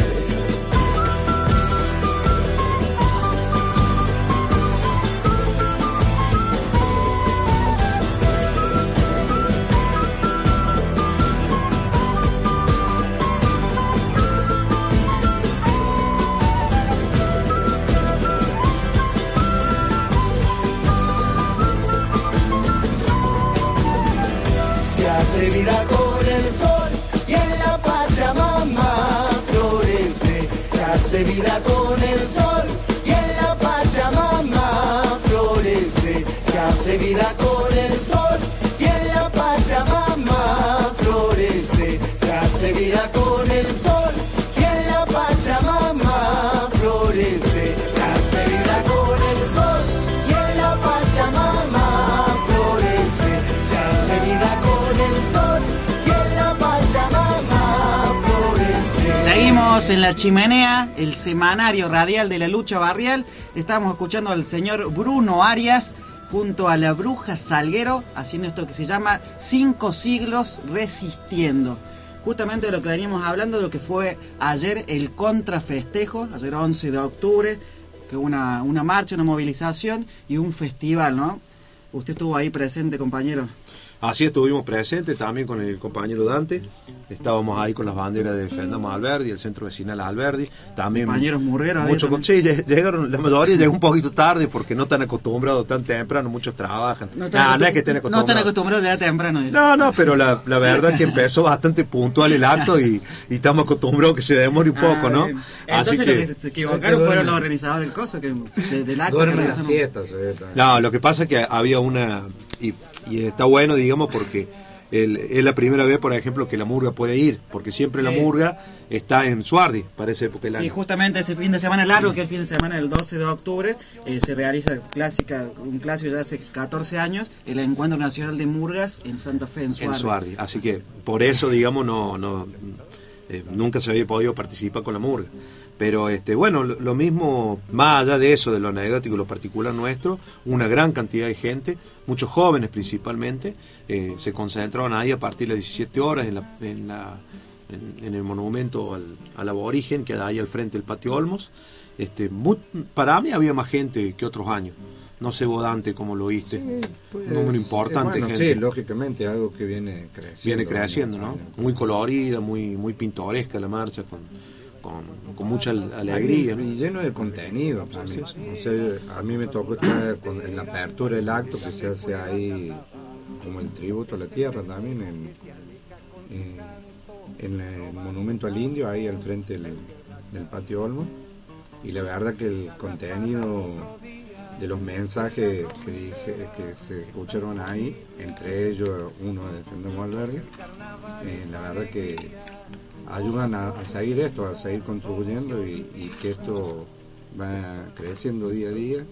Se hace vida con el sol y en la Pachamama florece. Se hace vida con el sol y en la Pachamama florece. Se hace vida con el sol y en la Seguimos en La Chimenea, el semanario radial de la lucha barrial. Estamos escuchando al señor Bruno Arias junto a la Bruja Salguero haciendo esto que se llama 5 siglos resistiendo. Justamente de lo que veníamos hablando, de lo que fue ayer el contrafestejo, ayer 11 de octubre, que hubo una marcha, una movilización y un festival, ¿no? Usted estuvo ahí presente, compañero. Así estuvimos presentes también con el compañero Dante. Estábamos ahí con las banderas de Defendamos Alberdi, el centro vecinal Alberdi. También compañeros murgueros. Sí, llegaron, la mayoría llegó un poquito tarde porque no están acostumbrados tan temprano, muchos trabajan. No están acostumbrados a llegar temprano. No, pero la verdad es que empezó bastante puntual el acto y estamos acostumbrados que se demore un poco, ¿no? Entonces así que lo que se equivocaron fueron los organizadores del coso, que del acto. No, lo que pasa es que había una... Y está bueno, digamos, porque es la primera vez, por ejemplo, que la murga puede ir, porque siempre la murga está en Suardi para esa época del año. Sí, justamente ese fin de semana largo, que es el fin de semana del 12 de octubre, se realiza un clásico de hace 14 años, el Encuentro Nacional de Murgas en Santa Fe, en Suardi. Así que por eso, digamos, nunca se había podido participar con la murga. Pero bueno, lo mismo, más allá de eso, de lo anecdótico y lo particular nuestro, una gran cantidad de gente, muchos jóvenes principalmente, se concentraron ahí a partir de las 17 horas en el monumento al aborigen que hay ahí al frente del Patio Olmos. Para mí había más gente que otros años. No sé vos, Dante, cómo lo viste. Sí, pues, un número importante de gente. Sí, lógicamente, algo que viene creciendo. ¿no? Muy colorida, muy pintoresca la marcha, con mucha alegría, ¿no? Y lleno de contenido. Sí. O sea, a mí me tocó estar en la apertura del acto que se hace ahí, como el tributo a la tierra también, en el monumento al indio, ahí al frente del Patio Olmo. Y la verdad que el contenido de los mensajes que se escucharon ahí, entre ellos uno de Defendamos Alberdi, la verdad que ayudan a seguir esto, a seguir contribuyendo y que esto va creciendo día a día.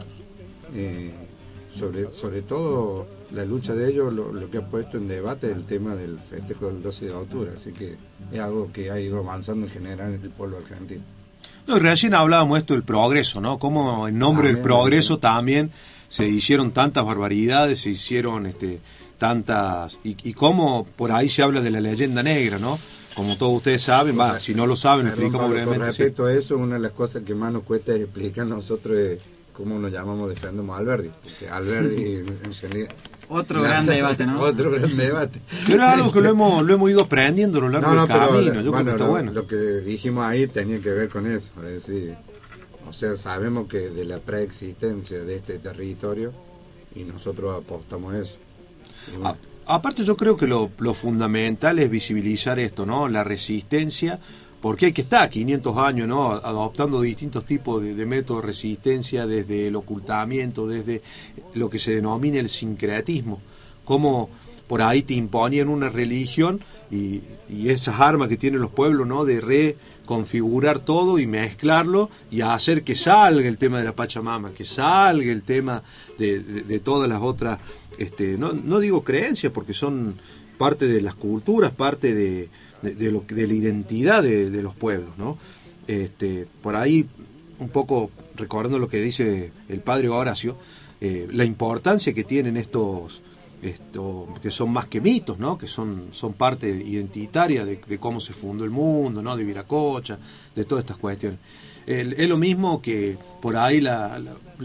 Sobre todo la lucha de ellos, lo que ha puesto en debate el tema del festejo del 12 de octubre, así que es algo que ha ido avanzando en general en el pueblo argentino. No, recién hablábamos esto del progreso, ¿no? Cómo en nombre del progreso también se hicieron tantas barbaridades, se hicieron tantas... Y cómo por ahí se habla de la leyenda negra, ¿no? Como todos ustedes saben, si no lo saben, explicamos brevemente. Con respecto a eso, una de las cosas que más nos cuesta explicar nosotros es cómo nos llamamos Defendamos Alberdi. Porque Alberdi en realidad... Otro gran debate, ¿no? Otro gran debate. Pero es algo que lo hemos ido aprendiendo a lo largo del camino. Yo creo que está bueno. Lo que dijimos ahí tenía que ver con eso. Es decir, o sea, sabemos que de la preexistencia de este territorio y nosotros apostamos a eso. Aparte yo creo que lo fundamental es visibilizar esto, ¿no? La resistencia, porque hay que estar 500 años, ¿no? Adoptando distintos tipos de métodos de resistencia, desde el ocultamiento, desde lo que se denomina el sincretismo, como por ahí te imponían una religión y esas armas que tienen los pueblos, ¿no? De reconfigurar todo y mezclarlo y hacer que salga el tema de la Pachamama, que salga el tema de todas las otras, no digo creencias, porque son parte de las culturas, parte de la identidad de los pueblos, ¿no? Por ahí, un poco recordando lo que dice el padre Horacio, la importancia que tienen estos que son más que mitos, ¿no? Que son parte identitaria de cómo se fundó el mundo, ¿no? De Viracocha, de todas estas cuestiones. Es lo mismo que por ahí la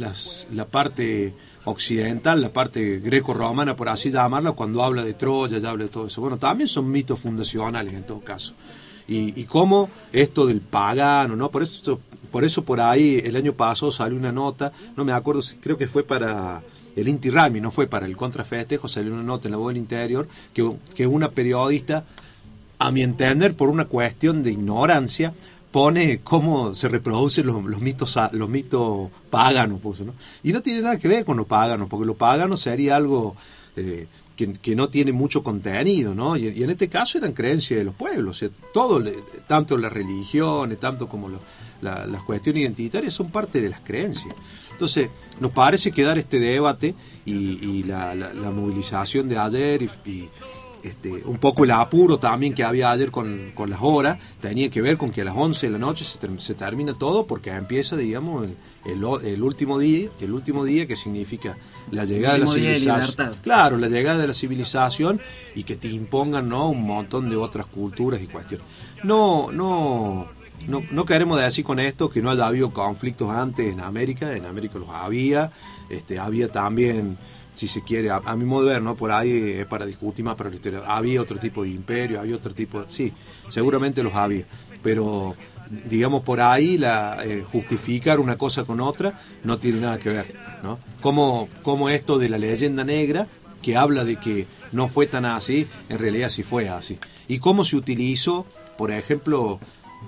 parte occidental, la parte greco-romana, por así llamarla, cuando habla de Troya, ya habla de todo eso. Bueno, también son mitos fundacionales en todo caso. Y cómo esto del pagano, ¿no? Por eso por ahí el año pasado salió una nota, no me acuerdo, creo que fue para el Inti Raymi, no fue para el contrafestejo, salió una nota en La Voz del Interior que una periodista, a mi entender, por una cuestión de ignorancia, pone cómo se reproducen los mitos paganos, ¿no? Y no tiene nada que ver con los paganos, porque los paganos sería algo que no tiene mucho contenido, ¿no? Y en este caso eran creencias de los pueblos, o sea, todo, tanto las religiones, tanto como las cuestiones identitarias son parte de las creencias. Entonces, nos parece que dar este debate y la movilización de ayer un poco el apuro también que había ayer con las horas, tenía que ver con que a las 11 de la noche se termina todo, porque empieza, digamos, el último día, que significa la llegada de la civilización. Claro, la llegada de la civilización, y que te impongan, ¿no?, un montón de otras culturas y cuestiones. No queremos decir con esto que no haya habido conflictos antes en América los había, había también, si se quiere, a mi modo de ver, ¿no?, por ahí es para discutir más para la historia, había otro tipo de imperio, había otro tipo sí, seguramente los había, pero digamos por ahí justificar una cosa con otra no tiene nada que ver, ¿no? Como esto de la leyenda negra, que habla de que no fue tan así, en realidad sí fue así, y cómo se utilizó, por ejemplo,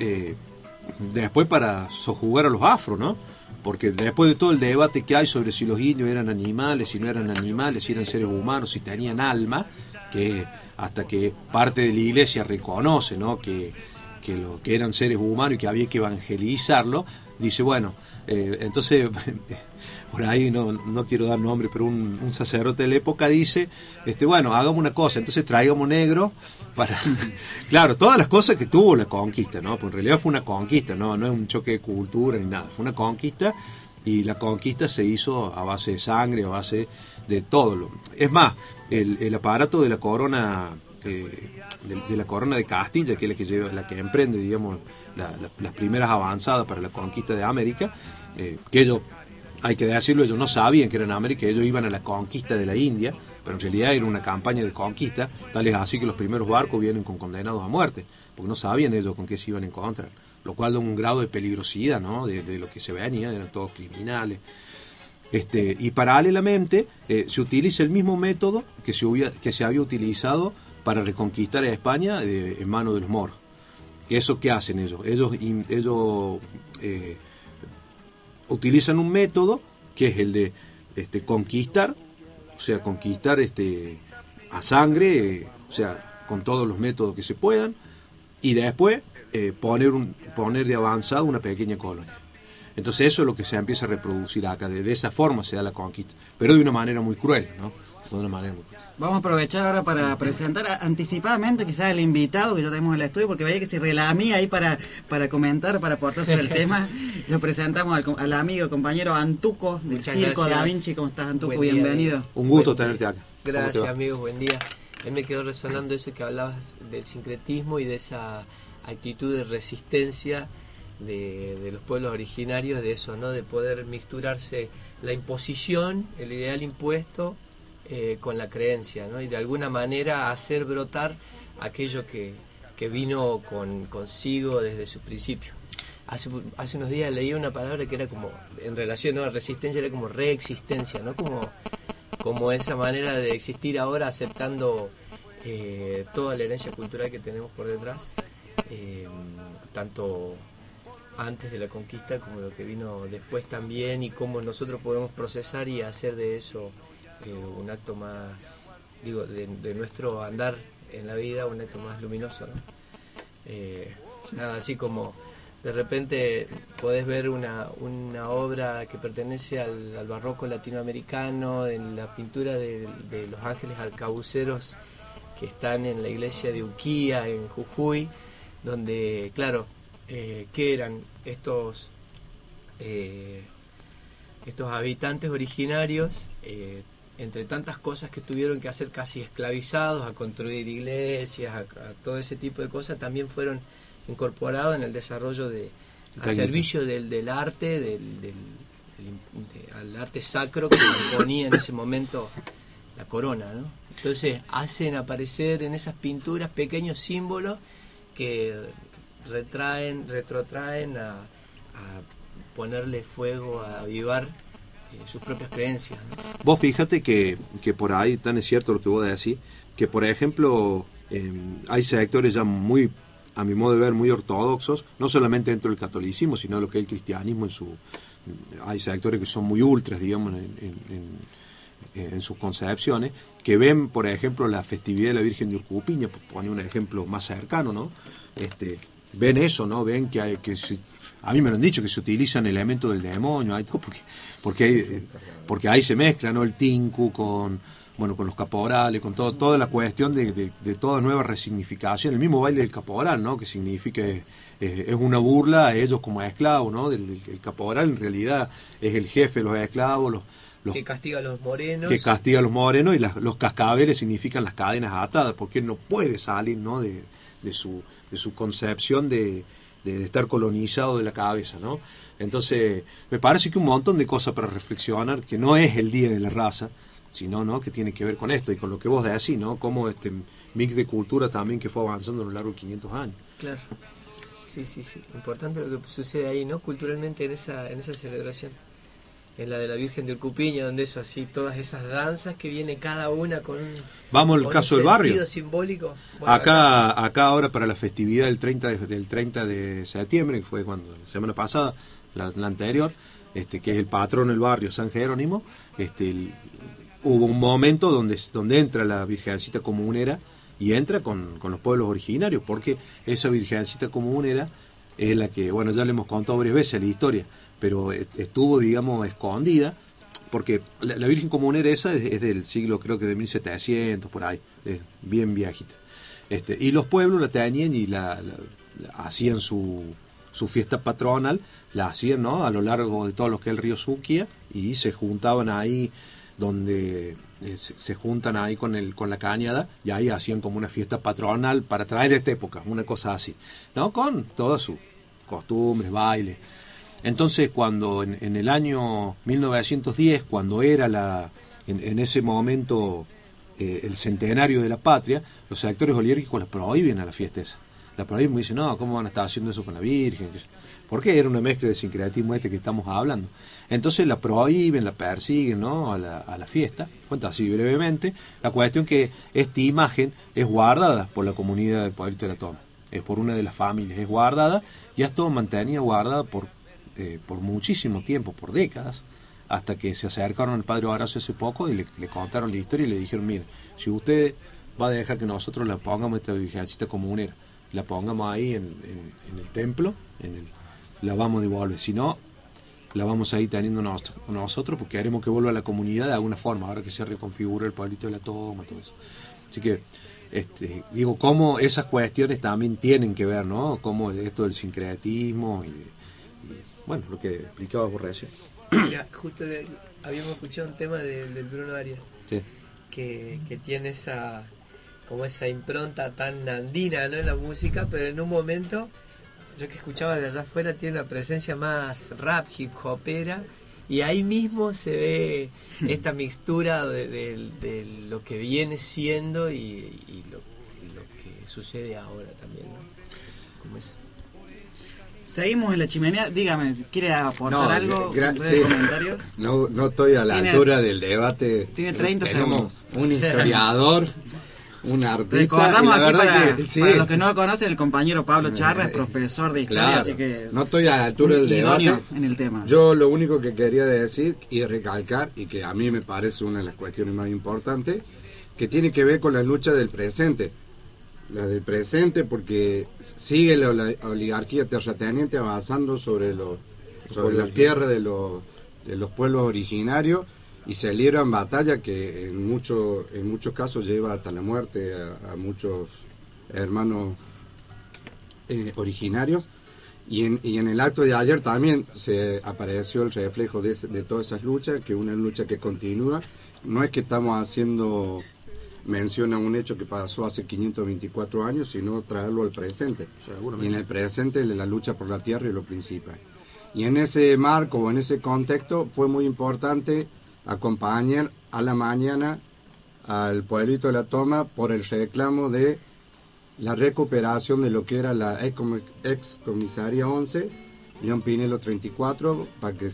después para sojuzgar a los afros, ¿no? Porque después de todo el debate que hay sobre si los indios eran animales, si no eran animales, si eran seres humanos, si tenían alma, que hasta que parte de la iglesia reconoce, ¿no?, que eran seres humanos y que había que evangelizarlo, dice, bueno, entonces por ahí no quiero dar nombre, pero un sacerdote de la época dice, bueno, hagamos una cosa, entonces traigamos negro para claro, todas las cosas que tuvo la conquista, ¿no? Porque en realidad fue una conquista, no es un choque de cultura ni nada, fue una conquista, y la conquista se hizo a base de sangre, a base de todo es más, el aparato de la corona de la corona de Castilla, que es la que emprende, digamos, las primeras avanzadas para la conquista de América, que ellos, hay que decirlo, ellos no sabían que eran América, ellos iban a la conquista de la India, pero en realidad era una campaña de conquista, tal es así que los primeros barcos vienen con condenados a muerte, porque no sabían ellos con qué se iban a encontrar, lo cual da un grado de peligrosidad, ¿no?, de lo que se venía, eran todos criminales. Y paralelamente se utiliza el mismo método que se había utilizado para reconquistar a España en manos de los moros. ¿Eso qué hacen ellos? Ellos utilizan un método que es el de conquistar, o sea, conquistar a sangre, o sea, con todos los métodos que se puedan, y después poner de avanzado una pequeña colonia. Entonces eso es lo que se empieza a reproducir acá, de esa forma se da la conquista, pero de una manera muy cruel, ¿no? Vamos a aprovechar ahora para presentar anticipadamente quizás el invitado que ya tenemos en el estudio, porque veía que se relamía ahí para comentar, para aportar sobre el tema. Lo presentamos al amigo, compañero Antuco del Muchas Circo gracias. Da Vinci. ¿Cómo estás, Antuco? Buen día, bienvenido. amigo. Un gusto tenerte acá. Gracias, amigos, buen día. A mí me quedó resonando eso que hablabas del sincretismo y de esa actitud de resistencia de los pueblos originarios, de eso, ¿no?, de poder mixturarse la imposición, el ideal impuesto, con la creencia, ¿no?, y de alguna manera hacer brotar aquello que vino consigo desde su principio. Hace unos días leí una palabra que era como, en relación, ¿no?, a resistencia, era como reexistencia, ¿no?, como esa manera de existir ahora, aceptando toda la herencia cultural que tenemos por detrás, tanto antes de la conquista como lo que vino después también, y cómo nosotros podemos procesar y hacer de eso un acto más, digo, de nuestro andar en la vida, un acto más luminoso, ¿no? Nada, así como de repente podés ver una obra que pertenece al barroco latinoamericano, en la pintura de los ángeles arcabuceros que están en la iglesia de Uquía, en Jujuy, donde, claro, ¿qué eran estos habitantes originarios? Entre tantas cosas que tuvieron que hacer casi esclavizados, a construir iglesias, a todo ese tipo de cosas, también fueron incorporados en el desarrollo al servicio del arte, al arte sacro que imponía en ese momento la corona, ¿no? Entonces hacen aparecer en esas pinturas pequeños símbolos que retrotraen a ponerle fuego, a avivar sus propias creencias, ¿no? Vos fíjate que por ahí tan es cierto lo que vos decís, que por ejemplo hay sectores ya muy, a mi modo de ver, muy ortodoxos, no solamente dentro del catolicismo, sino lo que es el cristianismo hay sectores que son muy ultras, digamos, en sus concepciones, que ven, por ejemplo, la festividad de la Virgen de Urcupiña, por poner un ejemplo más cercano, ¿no? Ven eso, ¿no? Ven que a mí me lo han dicho que se utilizan elementos del demonio, hay todo, porque ahí se mezcla, ¿no?, el tinku bueno, con los caporales, con toda la cuestión de toda nueva resignificación, el mismo baile del caporal, ¿no? Que significa, es una burla a ellos como esclavos, ¿no? El caporal en realidad es el jefe de los esclavos, que castiga a los morenos. Que castiga a los morenos, y los cascabeles significan las cadenas atadas, porque él no puede salir, ¿no? de su concepción de estar colonizado de la cabeza, ¿no? Entonces, me parece que un montón de cosas para reflexionar, que no es el Día de la Raza, sino, ¿no? Que tiene que ver con esto y con lo que vos decís, ¿no? Como este mix de cultura también que fue avanzando a lo largo de 500 años. Claro. Sí. Importante lo que sucede ahí, ¿no? Culturalmente en esa celebración. En la de la Virgen de Urcupiña, donde eso así, todas esas danzas que viene cada una con un... Vamos al caso del barrio. Simbólico. Bueno, acá ahora para la festividad del 30 de septiembre, que fue cuando la semana pasada, la anterior, que es el patrón del barrio, San Jerónimo, hubo un momento donde entra la Virgencita Comunera y entra con los pueblos originarios, porque esa Virgencita Comunera es la que, bueno, ya le hemos contado varias veces la historia, pero estuvo, digamos, escondida, porque la Virgen Comunera esa es del siglo, creo que de 1700, por ahí, es bien viejita. Y los pueblos la tenían y la hacían su fiesta patronal, la hacían, ¿no? A lo largo de todo lo que es el río Suquía, y se juntaban ahí donde se juntan ahí con la cañada, y ahí hacían como una fiesta patronal para traer esta época, una cosa así, ¿no? Con todas sus costumbres, bailes. Entonces, cuando en el año 1910, cuando era en ese momento el centenario de la patria, los sectores olímpicos la prohíben a la fiesta esa. La prohíben y dicen, no, ¿cómo van a estar haciendo eso con la Virgen? Porque era una mezcla de sincretismo que estamos hablando. Entonces la prohíben, la persiguen, ¿no? a la fiesta. Cuento así brevemente. La cuestión que esta imagen es guardada por la comunidad del Pueblito de la Toma. Es por una de las familias, es guardada, y ha estado mantenida guardada por muchísimo tiempo, por décadas, hasta que se acercaron al padre Horacio hace poco y le contaron la historia y le dijeron, mire, si usted va a dejar que nosotros la pongamos esta Virgencita Comunera, la pongamos ahí en el templo, la vamos a devolver, si no, la vamos a ir teniendo nosotros, porque haremos que vuelva a la comunidad de alguna forma, ahora que se reconfigura el Pueblito de la Toma, todo eso. Así que, digo, cómo esas cuestiones también tienen que ver, ¿no? Como esto del sincretismo y bueno, lo que explicaba vos recién. Mira, justo habíamos escuchado un tema del Bruno Arias, sí, que tiene esa impronta tan andina, ¿no? En la música, pero en un momento, yo que escuchaba de allá afuera, tiene una presencia más rap, hip hopera, y ahí mismo se ve esta mixtura de lo que viene siendo y lo que sucede ahora también, ¿no? ¿Cómo es? Seguimos en la chimenea. Dígame, ¿quiere aportar algo? Sí. ¿Comentarios? No estoy a la altura del debate. Tiene 30 Tenemos segundos. Un historiador, un artista. Recordamos aquí para sí, los que no lo conocen, el compañero Pablo Charra es profesor de historia, claro, así que no estoy a la altura del debate en el tema. Yo lo único que quería decir y recalcar, y que a mí me parece una de las cuestiones más importantes, que tiene que ver con la lucha del presente. La del presente, porque sigue la oligarquía terrateniente avanzando sobre las tierras de los pueblos originarios, y se libran batallas que en muchos casos lleva hasta la muerte a muchos hermanos originarios, y en el acto de ayer también se apareció el reflejo de todas esas luchas, que una lucha que continúa. No es que estamos haciendo mención a un hecho que pasó hace 524 años, sino traerlo al presente. Y en el presente la lucha por la tierra es lo principal. Y en ese marco o en ese contexto fue muy importante acompañar a la mañana al Pueblito de la Toma por el reclamo de la recuperación de lo que era la ex comisaría 11, León Pinelo 34, para que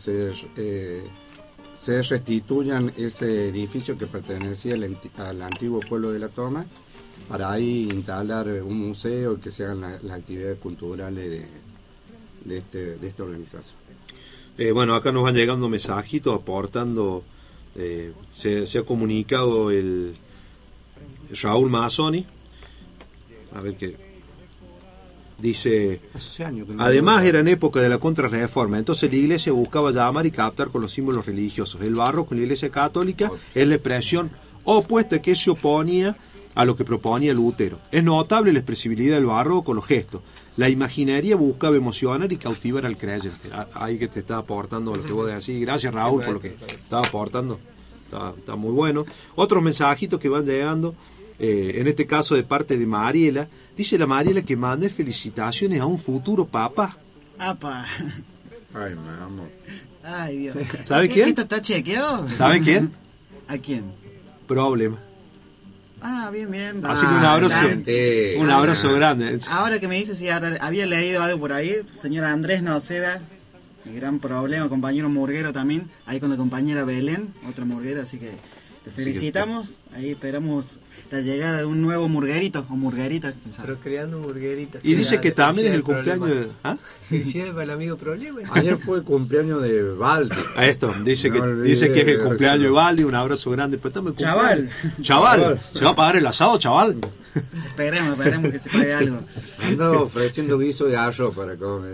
se restituyan ese edificio que pertenecía al antiguo pueblo de la Toma, para ahí instalar un museo y que se hagan las actividades culturales de esta organización. Bueno, acá nos van llegando mensajitos aportando, se ha comunicado el Raúl Mazzoni, a ver qué dice. Además era en época de la Contrarreforma, entonces la iglesia buscaba llamar y captar con los símbolos religiosos. El barro con la iglesia católica es la expresión opuesta que se oponía a lo que proponía Lutero. Es notable la expresibilidad del barroco, los gestos. La imaginería buscaba emocionar y cautivar al creyente. Ahí que te estaba aportando lo que vos decís. Gracias, Raúl, por lo que estaba aportando. Está muy bueno. Otros mensajitos que van llegando, en este caso de parte de Mariela. Dice la Mariela que mande felicitaciones a un futuro papá. ¡Apa! Ay, mamá. Ay, Dios. ¿Sabe quién? ¿Esto está chequeado? ¿Sabe quién? ¿A quién? Problema. Ah, bien. Así que un abrazo grande. Ahora que me dice si había leído algo por ahí, señora Andrés Noceda, mi gran problema, compañero murguero también, ahí con la compañera Belén, otra murguera, así que te felicitamos, ahí esperamos la llegada de un nuevo murguerito o murguerita. Pero creando murgueritos. Y dice que también es el cumpleaños de... ¿Ah? Felicidades para el amigo Problema. Ayer fue el cumpleaños de Valdi. A esto, dice que es el cumpleaños de Valdi, un abrazo grande. Pero Chaval, ¿se va a pagar el asado, chaval? Esperemos que se pague algo. Ando ofreciendo guiso de arroz para comer.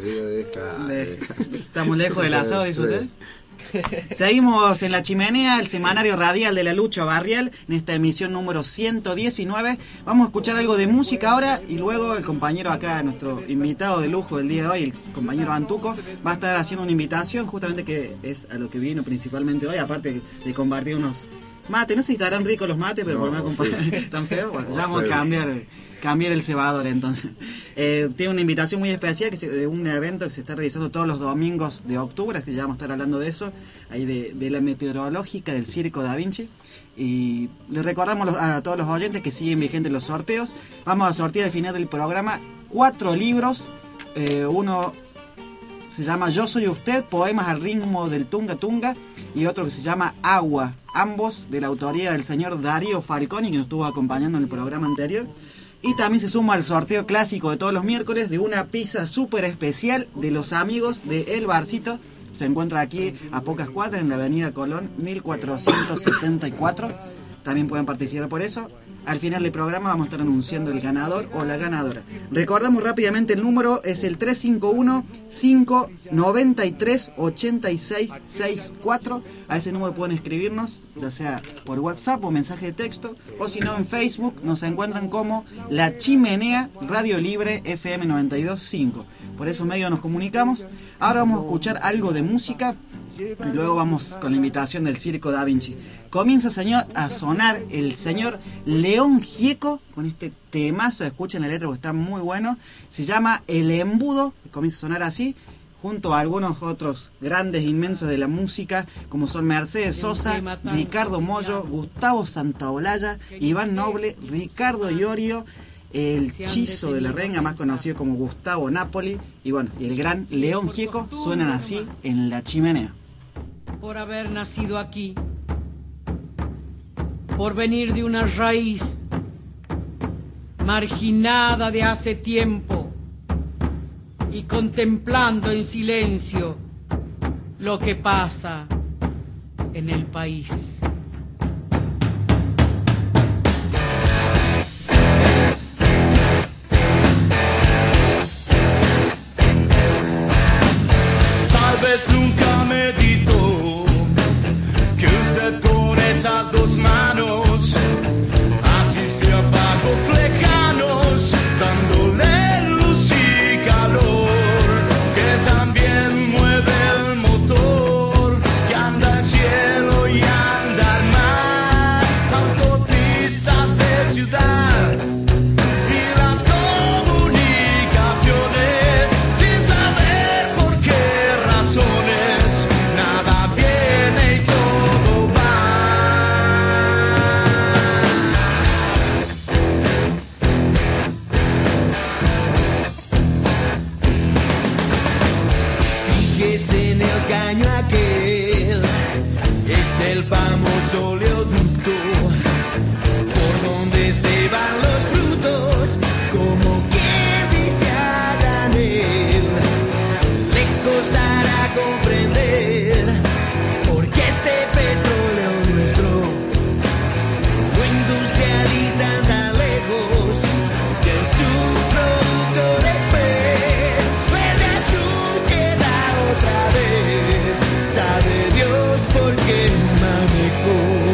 Estamos lejos del asado, dice usted. Seguimos en La Chimenea, el semanario radial de la lucha barrial, en esta emisión número 119. Vamos a escuchar algo de música ahora y luego el compañero acá, nuestro invitado de lujo del día de hoy, el compañero Antuco, va a estar haciendo una invitación justamente que es a lo que vino principalmente hoy, aparte de compartir unos mates. No sé si estarán ricos los mates, pero por lo menos tan feos. Bueno, ya vamos a cambiar el cebador entonces. Tiene una invitación muy especial de un evento que se está realizando todos los domingos de octubre, así que ya vamos a estar hablando de eso, ahí de la meteorológica del Circo Da Vinci. Y les recordamos a todos los oyentes que siguen vigentes los sorteos. Vamos a sortear al final del programa 4 libros. Uno se llama Yo Soy Usted, poemas al ritmo del Tunga Tunga, y otro que se llama Agua, ambos de la autoría del señor Darío Falconi, que nos estuvo acompañando en el programa anterior. Y también se suma al sorteo clásico de todos los miércoles de una pizza súper especial de los amigos de El Barcito. Se encuentra aquí a pocas cuadras en la avenida Colón 1474. También pueden participar por eso. Al final del programa vamos a estar anunciando el ganador o la ganadora. Recordamos rápidamente el número, es el 351-593-8664. A ese número pueden escribirnos, ya sea por WhatsApp o mensaje de texto, o si no en Facebook nos encuentran como La Chimenea Radio Libre FM 92.5. Por esos medios nos comunicamos. Ahora vamos a escuchar algo de música y luego vamos con la invitación del Circo Da Vinci. Comienza, señor, a sonar el señor León Gieco con este temazo. Escuchen la letra porque está muy bueno. Se llama El Embudo, comienza a sonar así, junto a algunos otros grandes inmensos de la música, como son Mercedes Sosa, Ricardo Mollo, Gustavo Santaolalla, Iván Noble, Ricardo Iorio, el Chizo de la Renga, más conocido como Gustavo Napoli, y bueno, y el gran León Gieco, suenan así en La Chimenea. Por haber nacido aquí, por venir de una raíz marginada de hace tiempo y contemplando en silencio lo que pasa en el país. Tal vez nunca meditó que usted con esas dos manos asistió a pagos lejanos, dándole luz y calor, que también mueve el motor y anda en cielo y anda al mar, autopistas de ciudad y las comunicaciones, sin saber por qué razones, nada viene y todo va. Fíjese en el caño aquel, es el famoso oleoducto, por donde se van los frutos, como quien dice a granel. Le costará comprender por qué este petróleo nuestro lo industrializan tan lejos, que en su producto después vuelve a su tierra otra vez. Sabe Dios por qué manejó.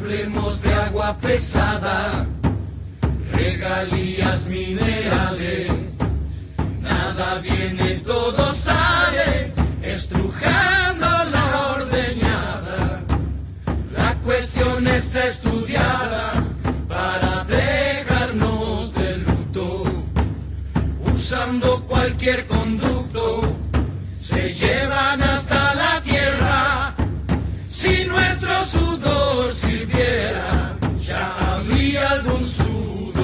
hablemos de agua pesada, regalías minerales. Nada viene, todo sale, estrujando la ordeñada. La cuestión está estudiada para dejarnos de luto. Usando cualquier conducto, se llevan hasta la tierra. Si nuestro sudor sirviera, ya habría algún sudorcto.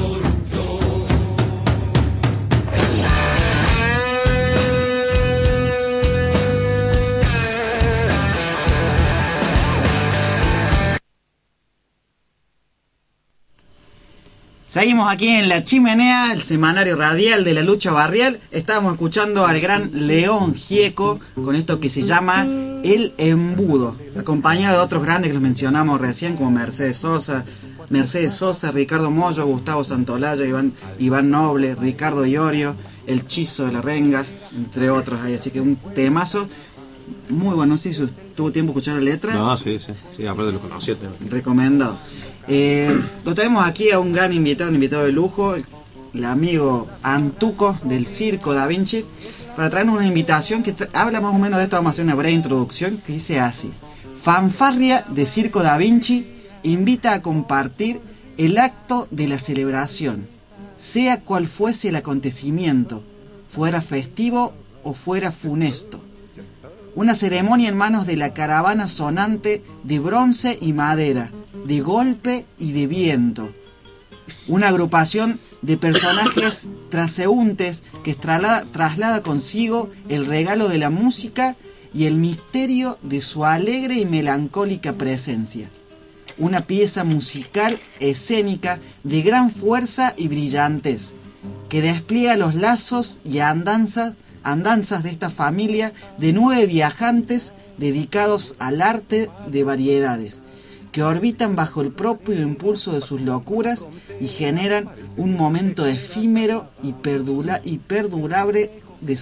Seguimos aquí en La Chimenea, el semanario radial de la lucha barrial. Estábamos escuchando al gran León Gieco con esto que se llama El Embudo, acompañado de otros grandes que los mencionamos recién, como Mercedes Sosa, Ricardo Mollo, Gustavo Santolaya, Iván Noble, Ricardo Iorio, El Chizo de la Renga, entre otros ahí. Así que un temazo muy bueno. No sé si tuvo tiempo de escuchar la letra. No, sí, aparte lo conocía también. Recomendado. Lo tenemos aquí a un gran invitado, un invitado de lujo, el amigo Antuco del Circo Da Vinci, para traernos una invitación que habla más o menos de esto. Vamos a hacer una breve introducción que dice así: Fanfarria de Circo Da Vinci invita a compartir el acto de la celebración, sea cual fuese el acontecimiento, fuera festivo o fuera funesto. Una ceremonia en manos de la caravana sonante de bronce y madera, de golpe y de viento. Una agrupación de personajes transeúntes que traslada consigo el regalo de la música y el misterio de su alegre y melancólica presencia. Una pieza musical escénica de gran fuerza y brillantez, que despliega los lazos y andanzas de esta familia de 9 viajantes dedicados al arte de variedades, que orbitan bajo el propio impulso de sus locuras y generan un momento efímero y perdurable de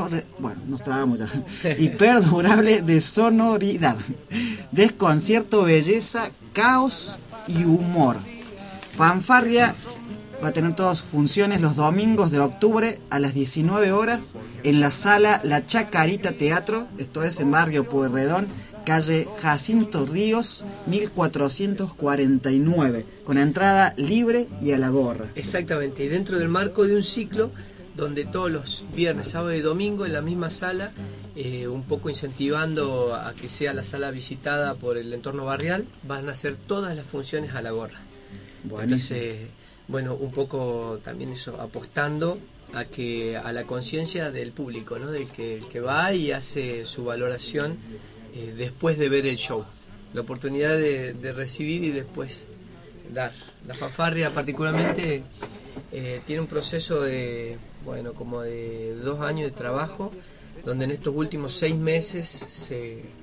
sonoridad, desconcierto, belleza, caos y humor. Fanfarria va a tener todas sus funciones los domingos de octubre a las 19 horas en la sala La Chacarita Teatro, esto es en Barrio Pueyrredón, calle Jacinto Ríos, 1449, con entrada libre y a la gorra. Exactamente, y dentro del marco de un ciclo donde todos los viernes, sábado y domingo en la misma sala, un poco incentivando a que sea la sala visitada por el entorno barrial, van a hacer todas las funciones a la gorra. Buenísimo. Entonces, bueno, un poco también eso, apostando a la conciencia del público, ¿no? Del que va y hace su valoración después de ver el show. La oportunidad de recibir y después dar. La fanfarria particularmente tiene un proceso de, como de 2 años de trabajo, donde en estos últimos 6 meses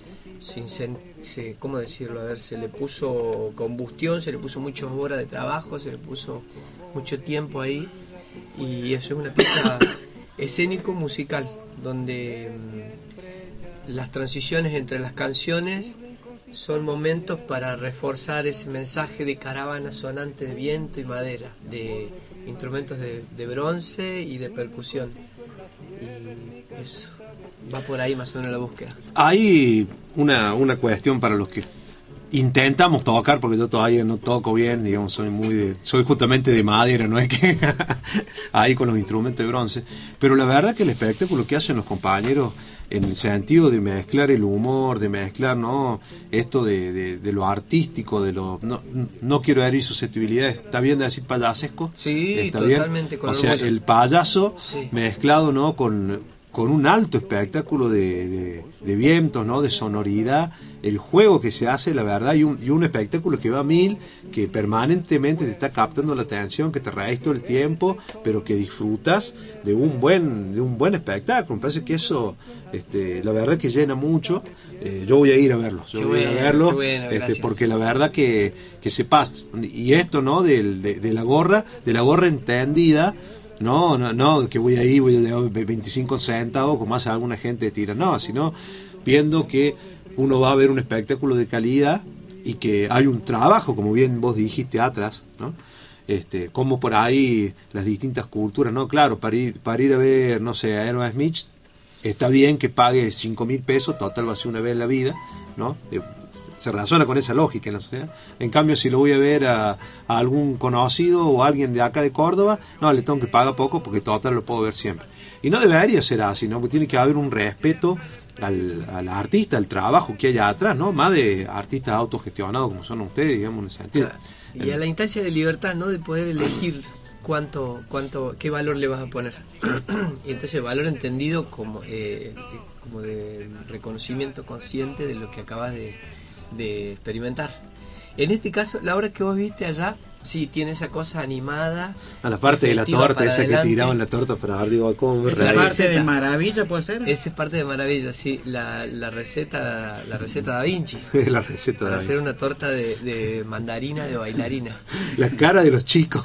¿cómo decirlo? A ver, se le puso combustión, se le puso muchas horas de trabajo, se le puso mucho tiempo ahí, y eso es una pieza escénico-musical, donde las transiciones entre las canciones son momentos para reforzar ese mensaje de caravana sonante de viento y madera, de instrumentos de bronce y de percusión, y eso va por ahí más o menos la búsqueda. Hay una cuestión para los que intentamos tocar, porque yo todavía no toco bien, digamos, soy justamente de madera, no es que ahí con los instrumentos de bronce, pero la verdad que el espectáculo que hacen los compañeros en el sentido de mezclar el humor, de mezclar, ¿no?, esto de lo artístico, de lo no quiero herir susceptibilidades, ¿está bien de decir payasesco? Sí, ¿está totalmente bien? Con o sea, orgullo. el payaso sí, mezclado, ¿no?, con un alto espectáculo de vientos, ¿no?, de sonoridad, el juego que se hace, la verdad, y un espectáculo que va a 1000, que permanentemente te está captando la atención, que te reís todo el tiempo, pero que disfrutas de un buen espectáculo. Me parece que eso, la verdad que llena mucho. Yo voy a ir a verlo, porque la verdad que se pasa. Y esto, ¿no?, de la gorra entendida. No, que voy a dar 25 centavos, como hace alguna gente tira, no, sino viendo que uno va a ver un espectáculo de calidad y que hay un trabajo, como bien vos dijiste atrás, ¿no? Como por ahí las distintas culturas, ¿no? Claro, para ir a ver, no sé, a Aerosmith, está bien que pague 5.000 pesos, total va a ser una vez en la vida, ¿no? Se razona con esa lógica en la sociedad. En cambio, si lo voy a ver a algún conocido o a alguien de acá de Córdoba, no, le tengo que pagar poco porque total lo puedo ver siempre. Y no debería ser así, ¿no? Porque tiene que haber un respeto al artista, al trabajo que haya atrás, ¿no? Más de artistas autogestionados como son ustedes, digamos, en ese sentido. O sea, y a la instancia de libertad, ¿no? De poder elegir qué valor le vas a poner. Y entonces valor entendido como de reconocimiento consciente de lo que acabas de experimentar. En este caso, la obra que vos viste allá, sí, tiene esa cosa animada. A la parte de la torta, esa adelante. Que tiraban la torta para arriba, ¿cómo me ¿Esa parte de Maravilla puede ser? Esa es parte de Maravilla, sí. La receta Da Vinci. La receta para Da hacer Vinci. una torta de mandarina de bailarina. La cara de los chicos.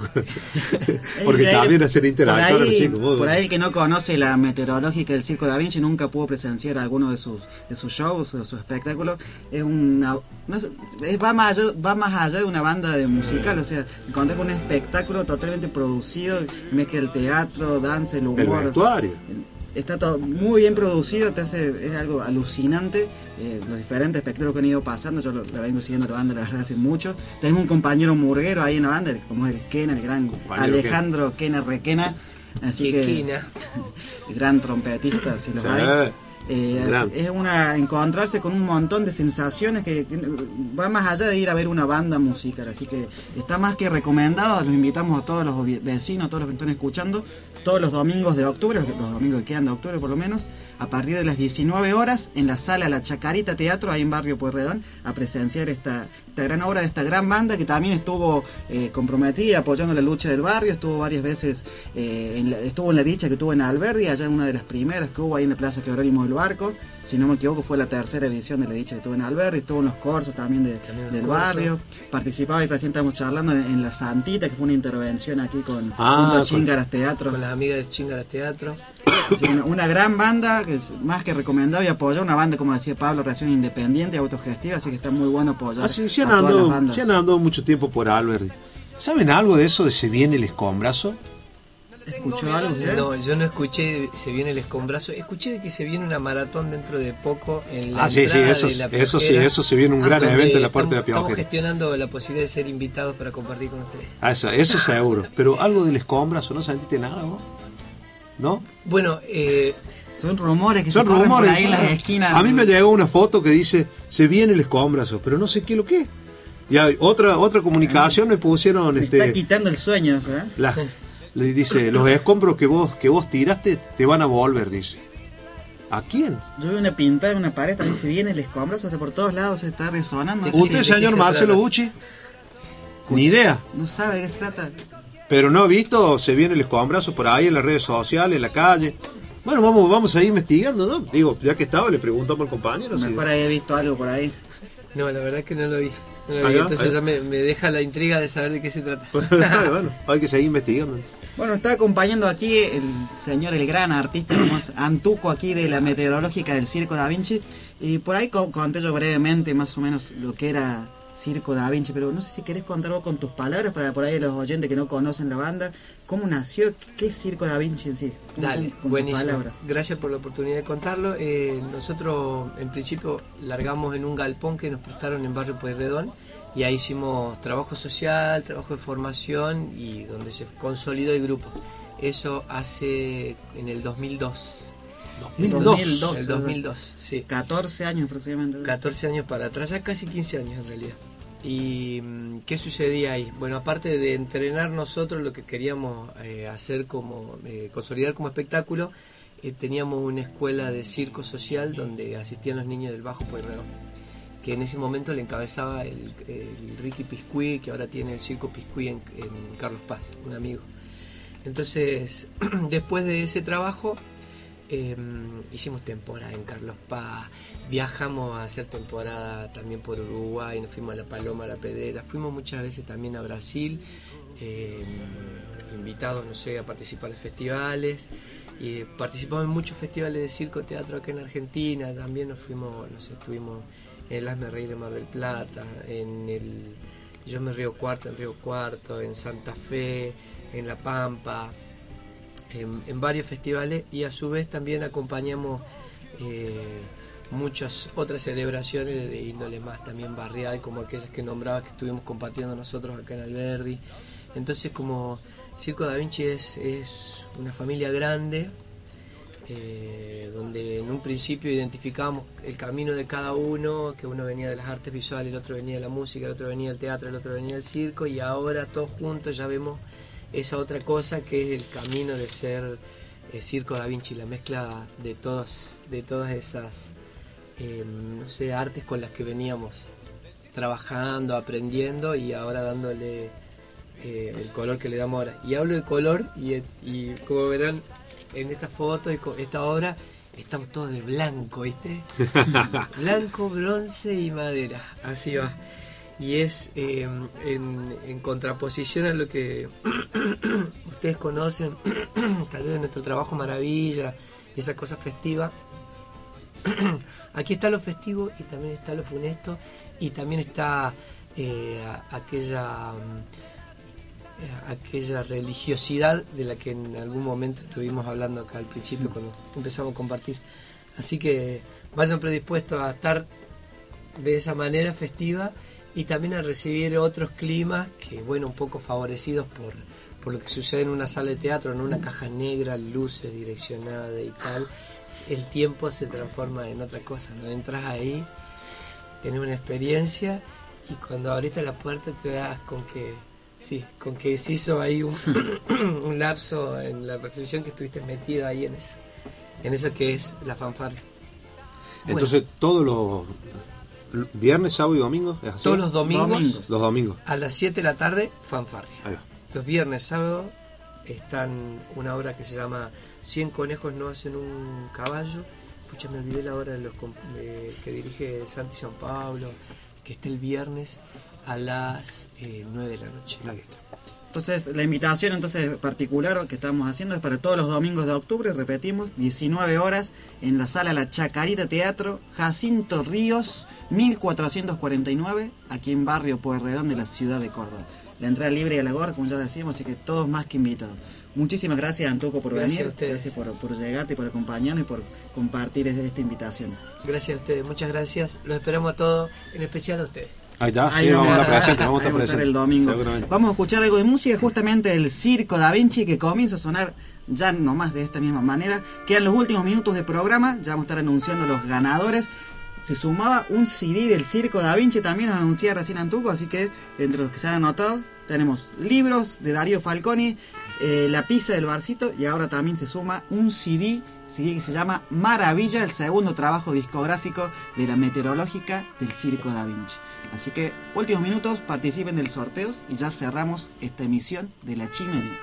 Porque también hacer interactuar a los chicos. Por ahí el que no conoce la meteorológica del Circo Da Vinci nunca pudo presenciar alguno de sus shows o de sus espectáculos. Es una... No sé, va más allá de una banda de musical, o sea, encontré con un espectáculo totalmente producido, mezcla el teatro, danza, el humor. El vestuario. Está todo muy bien producido, entonces es algo alucinante. Los diferentes espectáculos que han ido pasando, yo la vengo siguiendo la banda, la verdad, hace mucho. Tenemos un compañero murguero ahí en la banda, como es el Kena, el gran compañero Alejandro Kena Requena. Así que el gran trompetista, si los hay. Es encontrarse con un montón de sensaciones que va más allá de ir a ver una banda musical, así que está más que recomendado. Los invitamos a todos los vecinos, a todos los que están escuchando, todos los domingos de octubre, los domingos que quedan de octubre por lo menos, a partir de las 19 horas en la sala La Chacarita Teatro, ahí en Barrio Pueyrredón, a presenciar esta gran obra de esta gran banda que también estuvo comprometida apoyando la lucha del barrio. Estuvo varias veces, estuvo en la dicha que tuvo en Alberdi, allá en una de las primeras que hubo ahí en la Plaza Jerónimo del Barco, si no me equivoco fue la tercera edición de la dicha que tuvo en Alberdi. Estuvo en los corsos también del barrio, participaba y recién estamos charlando en La Santita, que fue una intervención aquí junto a Chingaras Teatro, con las amigas de Chingaras Teatro. Sí, una gran banda que es más que recomendado y apoyado, una banda, como decía Pablo, recién independiente, autogestiva, así que está muy bueno apoyar. Sí han andado mucho tiempo por Alberdi. ¿Saben algo de eso de Se Viene el Escombrazo? ¿Escuchó algo usted? No, yo no escuché Se Viene el Escombrazo. Escuché de que se viene una maratón dentro de poco en la eso se viene un gran evento en la puerta de la Piojera. Estamos gestionando la posibilidad de ser invitados para compartir con ustedes. Eso seguro. Pero algo del Escombrazo, ¿no sentiste nada vos? ¿No? Bueno, son rumores que se corren por ahí en las esquinas. A mí me llegó una foto que dice Se viene el Escombrazo, pero no sé qué es lo que es. Y hay otra comunicación me pusieron está quitando el sueño, ¿sabes? Le dice, los escombros que vos tiraste te van a volver, dice. ¿A quién? Yo vi una pintada en una pared, también Se Viene el Escombrazo, por todos lados se está resonando. ¿Usted, señor Marcelo Bucci? Ni idea. No sabe de qué se trata. Pero no ha visto Se Viene el Escombrazo por ahí en las redes sociales, en la calle. Bueno, vamos a ir investigando, ¿no? Digo, ya que estaba, le preguntamos al compañero. Mejor haya visto algo por ahí. No, la verdad es que no lo vi. Entonces ya me deja la intriga de saber de qué se trata. Bueno, hay que seguir investigando. Bueno, está acompañando aquí el gran artista como es Antuco, aquí de la meteorológica del Circo Da Vinci. Y por ahí conté yo brevemente más o menos lo que era Circo Da Vinci, pero no sé si querés contar vos con tus palabras para por ahí los oyentes que no conocen la banda, cómo nació, qué es Circo Da Vinci en sí. Dale, buenísimo. Gracias por la oportunidad de contarlo. Nosotros en principio largamos en un galpón que nos prestaron en Barrio Pueyrredón y ahí hicimos trabajo social, trabajo de formación y donde se consolidó el grupo. Eso hace en el 2002. El 2002, sí. 14 años aproximadamente. 14 años para atrás, ya casi 15 años en realidad. ¿Y qué sucedía ahí? Bueno, aparte de entrenar nosotros lo que queríamos hacer como consolidar como espectáculo, teníamos una escuela de circo social donde asistían los niños del Bajo Pueyrredón, que en ese momento le encabezaba el Ricky Piscuí, que ahora tiene el Circo Piscuí en Carlos Paz, un amigo. Entonces, después de ese trabajo, hicimos temporada en Carlos Paz, viajamos a hacer temporada también por Uruguay, nos fuimos a La Paloma, a La Pedrera, fuimos muchas veces también a Brasil, invitados, no sé, a participar en festivales, y participamos en muchos festivales de circo teatro acá en Argentina, también nos fuimos, no sé, estuvimos el Hazme Reír en Mar del Plata, en el Yo Me Río Cuarto en Río Cuarto, en Santa Fe, en La Pampa, en varios festivales, y a su vez también acompañamos muchas otras celebraciones de índole más también barrial, como aquellas que nombrabas que estuvimos compartiendo nosotros acá en Alberdi. Entonces, como Circo Da Vinci es una familia grande, donde en un principio identificábamos el camino de cada uno, que uno venía de las artes visuales, el otro venía de la música, el otro venía del teatro, el otro venía del circo, y ahora todos juntos ya vemos esa otra cosa que es el camino de ser Circo Da Vinci, la mezcla de todas esas no sé, artes con las que veníamos trabajando, aprendiendo, y ahora dándole el color que le damos ahora. Y hablo de color, y como verán en esta foto y con esta obra, estamos todos de blanco, ¿viste? Blanco, bronce y madera, así va. Y es en contraposición a lo que ustedes conocen, tal vez de nuestro trabajo Maravilla, esa cosa festiva. Aquí está lo festivo y también está lo funesto, y también está aquella religiosidad de la que en algún momento estuvimos hablando acá al principio cuando empezamos a compartir. Así que vayan predispuestos a estar de esa manera festiva y también a recibir otros climas que, bueno, un poco favorecidos por lo que sucede en una sala de teatro, en una caja negra, luces direccionadas y tal. El tiempo se transforma en otra cosa, ¿no? Entras ahí, tenés una experiencia, y cuando abriste la puerta te das con que se hizo ahí un lapso en la percepción, que estuviste metido ahí en eso que es la fanfarria. Entonces, bueno, todos los viernes, sábado y domingos, ¿es así? Todos los domingos. Los domingos. A las 7 de la tarde, fanfarria. Ahí va. Los viernes, sábado, están una obra que se llama 100 conejos no hacen un caballo. Pucha, me olvidé la hora que dirige Santi San Pablo, que está el viernes a las 9 de la noche. Entonces, la invitación particular que estamos haciendo es para todos los domingos de octubre, repetimos, 19 horas, en la sala La Chacarita Teatro, Jacinto Ríos, 1449, aquí en Barrio Pueyrredón de la ciudad de Córdoba. La entrada libre y a la gorra, como ya decíamos, así que todos más que invitados. Muchísimas gracias, Antuco, por venir. Gracias por llegarte, por acompañarnos y por compartir esta invitación. Gracias a ustedes, muchas gracias. Los esperamos a todos, en especial a ustedes. Ahí está, sí, vamos a estar presentes, vamos a estar presentes el domingo. Seguramente. Vamos a escuchar algo de música, justamente del Circo Da Vinci, que comienza a sonar ya nomás de esta misma manera. Quedan los últimos minutos de programa, ya vamos a estar anunciando los ganadores. Se sumaba un CD del Circo Da Vinci, también nos anunciaba recién Antuco, así que entre los que se han anotado tenemos libros de Darío Falconi, La Pizza del Barcito, y ahora también se suma un CD que se llama Maravilla, el segundo trabajo discográfico de la meteorológica del Circo Da Vinci. Así que últimos minutos, participen del sorteo y ya cerramos esta emisión de La Chimenea.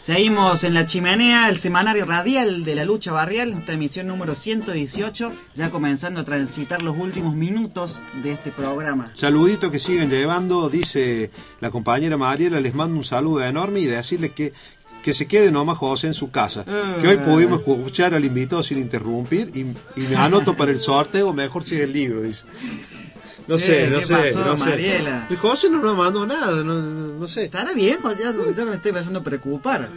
Seguimos en La Chimenea, el semanario radial de la lucha barrial, esta emisión número 118, ya comenzando a transitar los últimos minutos de este programa. Saludito que siguen llevando, dice la compañera Mariela, les mando un saludo enorme y decirles que se quede nomás José en su casa. Que hoy pudimos escuchar al invitado sin interrumpir y me anoto para el sorteo, mejor sigue el libro, dice. No sé. Mariela? El José no nos mandó nada, no sé. Estará bien, ya me estoy empezando a preocupar.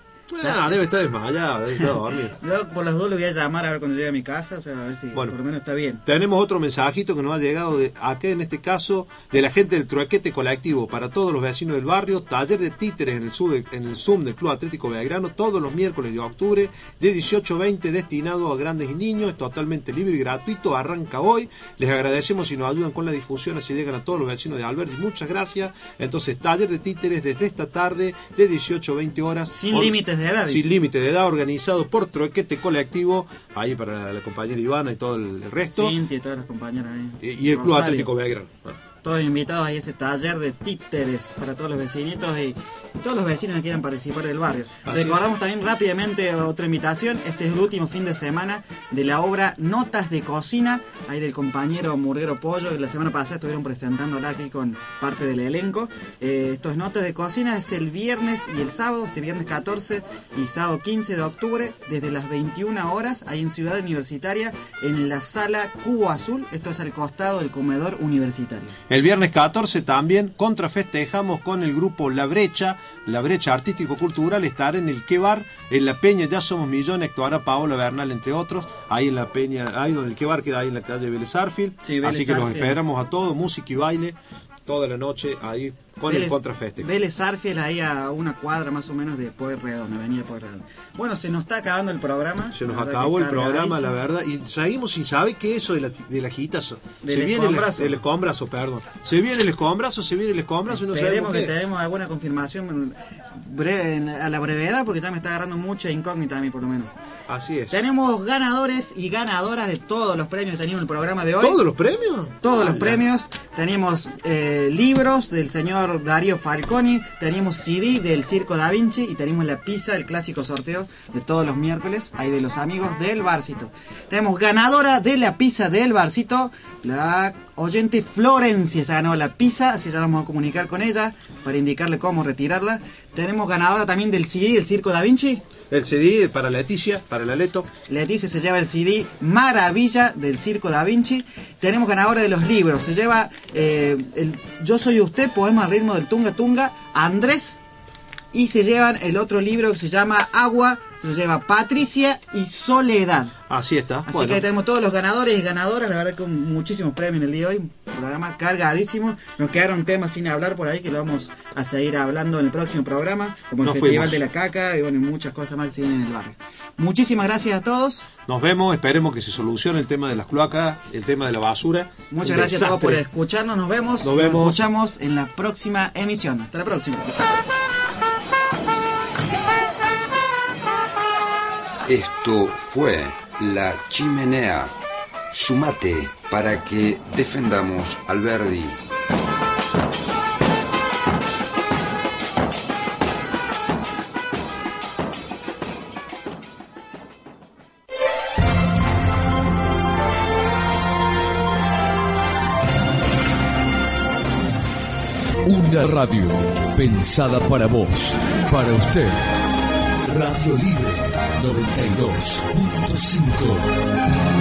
Debe estar desmayado, debe estar dormido. Yo por las dos le voy a llamar a ver cuando llegue a mi casa, o sea, a ver si por lo menos está bien. Tenemos otro mensajito que nos ha llegado de acá, en este caso, de la gente del Truequete Colectivo. Para todos los vecinos del barrio, taller de títeres en el Zoom del Club Atlético Belgrano, todos los miércoles de octubre, de 18 a 20, destinado a grandes y niños, es totalmente libre y gratuito, arranca hoy. Les agradecemos si nos ayudan con la difusión, así llegan a todos los vecinos de Alberdi. Muchas gracias. Entonces, taller de títeres desde esta tarde, de 18 a 20 horas. Sin límites de edad. Sin límite de edad, organizado por Truequete Colectivo, ahí para la compañera Ivana y todo el resto. Cintia y todas las compañeras ahí. Y el Club Atlético Belgrano. Todos invitados a ese taller de títeres para todos los vecinitos y todos los vecinos que quieran participar del barrio. Recordamos también rápidamente otra invitación. Este es el último fin de semana de la obra Notas de Cocina, ahí del compañero Murguero Pollo. La semana pasada estuvieron presentándola aquí con parte del elenco. Estos Notas de Cocina es el viernes y el sábado, este viernes 14 y sábado 15 de octubre, desde las 21 horas, ahí en Ciudad Universitaria, en la sala Cubo Azul. Esto es al costado del comedor universitario. El viernes 14 también contrafestejamos con el grupo La Brecha Artístico-Cultural, estar en el Quebar, en la Peña Ya Somos Millones, actuará Paola Bernal, entre otros, ahí en la Peña, ahí donde el Quebar queda ahí en la calle Vélez Arfield. Sí, Vélez así que Arfield. los esperamos a todos, música y baile, toda la noche ahí con el contrafestejo. Vélez Arfield, ahí a una cuadra más o menos de Pueyrredón, avenida Pueyrredón. Bueno, se nos está acabando el programa. Se nos acabó el programa, la verdad, y seguimos sin saber qué es eso de la gitazo. El escombrazo, perdón. Se viene el escombrazo y no sabemos que qué. tenemos alguna confirmación a la brevedad, porque ya me está agarrando mucha incógnita a mí, por lo menos. Así es. Tenemos ganadores y ganadoras de todos los premios que teníamos en el programa de hoy. ¿Todos los premios? Todos los premios. Teníamos libros del señor Darío Falconi, teníamos CD del Circo Da Vinci y tenemos la pizza, el clásico sorteo de todos los miércoles, ahí de los amigos del Barcito. Tenemos ganadora de la pizza del Barcito, la oyente Florencia se ganó la pizza, así ya nos vamos a comunicar con ella para indicarle cómo retirarla. Tenemos ganadora también del CD del Circo Da Vinci. El CD para Leticia, para la Leto. Leticia se lleva el CD Maravilla del Circo Da Vinci. Tenemos ganadora de los libros. Se lleva el Yo Soy Usted, poema al ritmo del Tunga Tunga, Andrés. Y se llevan el otro libro que se llama Agua, se lo lleva Patricia y Soledad. Así está. Así que ahí tenemos todos los ganadores y ganadoras, la verdad que con muchísimos premios en el día de hoy, un programa cargadísimo. Nos quedaron temas sin hablar por ahí que lo vamos a seguir hablando en el próximo programa, como el Festival de la Caca y bueno, muchas cosas más que se vienen en el barrio. Muchísimas gracias a todos. Nos vemos, esperemos que se solucione el tema de las cloacas, el tema de la basura. Muchas gracias a todos por escucharnos, nos vemos. Nos escuchamos en la próxima emisión. Hasta la próxima. Esto fue La Chimenea. Sumate para que defendamos Alberdi. Una radio pensada para vos, para usted. Radio Libre 92.5.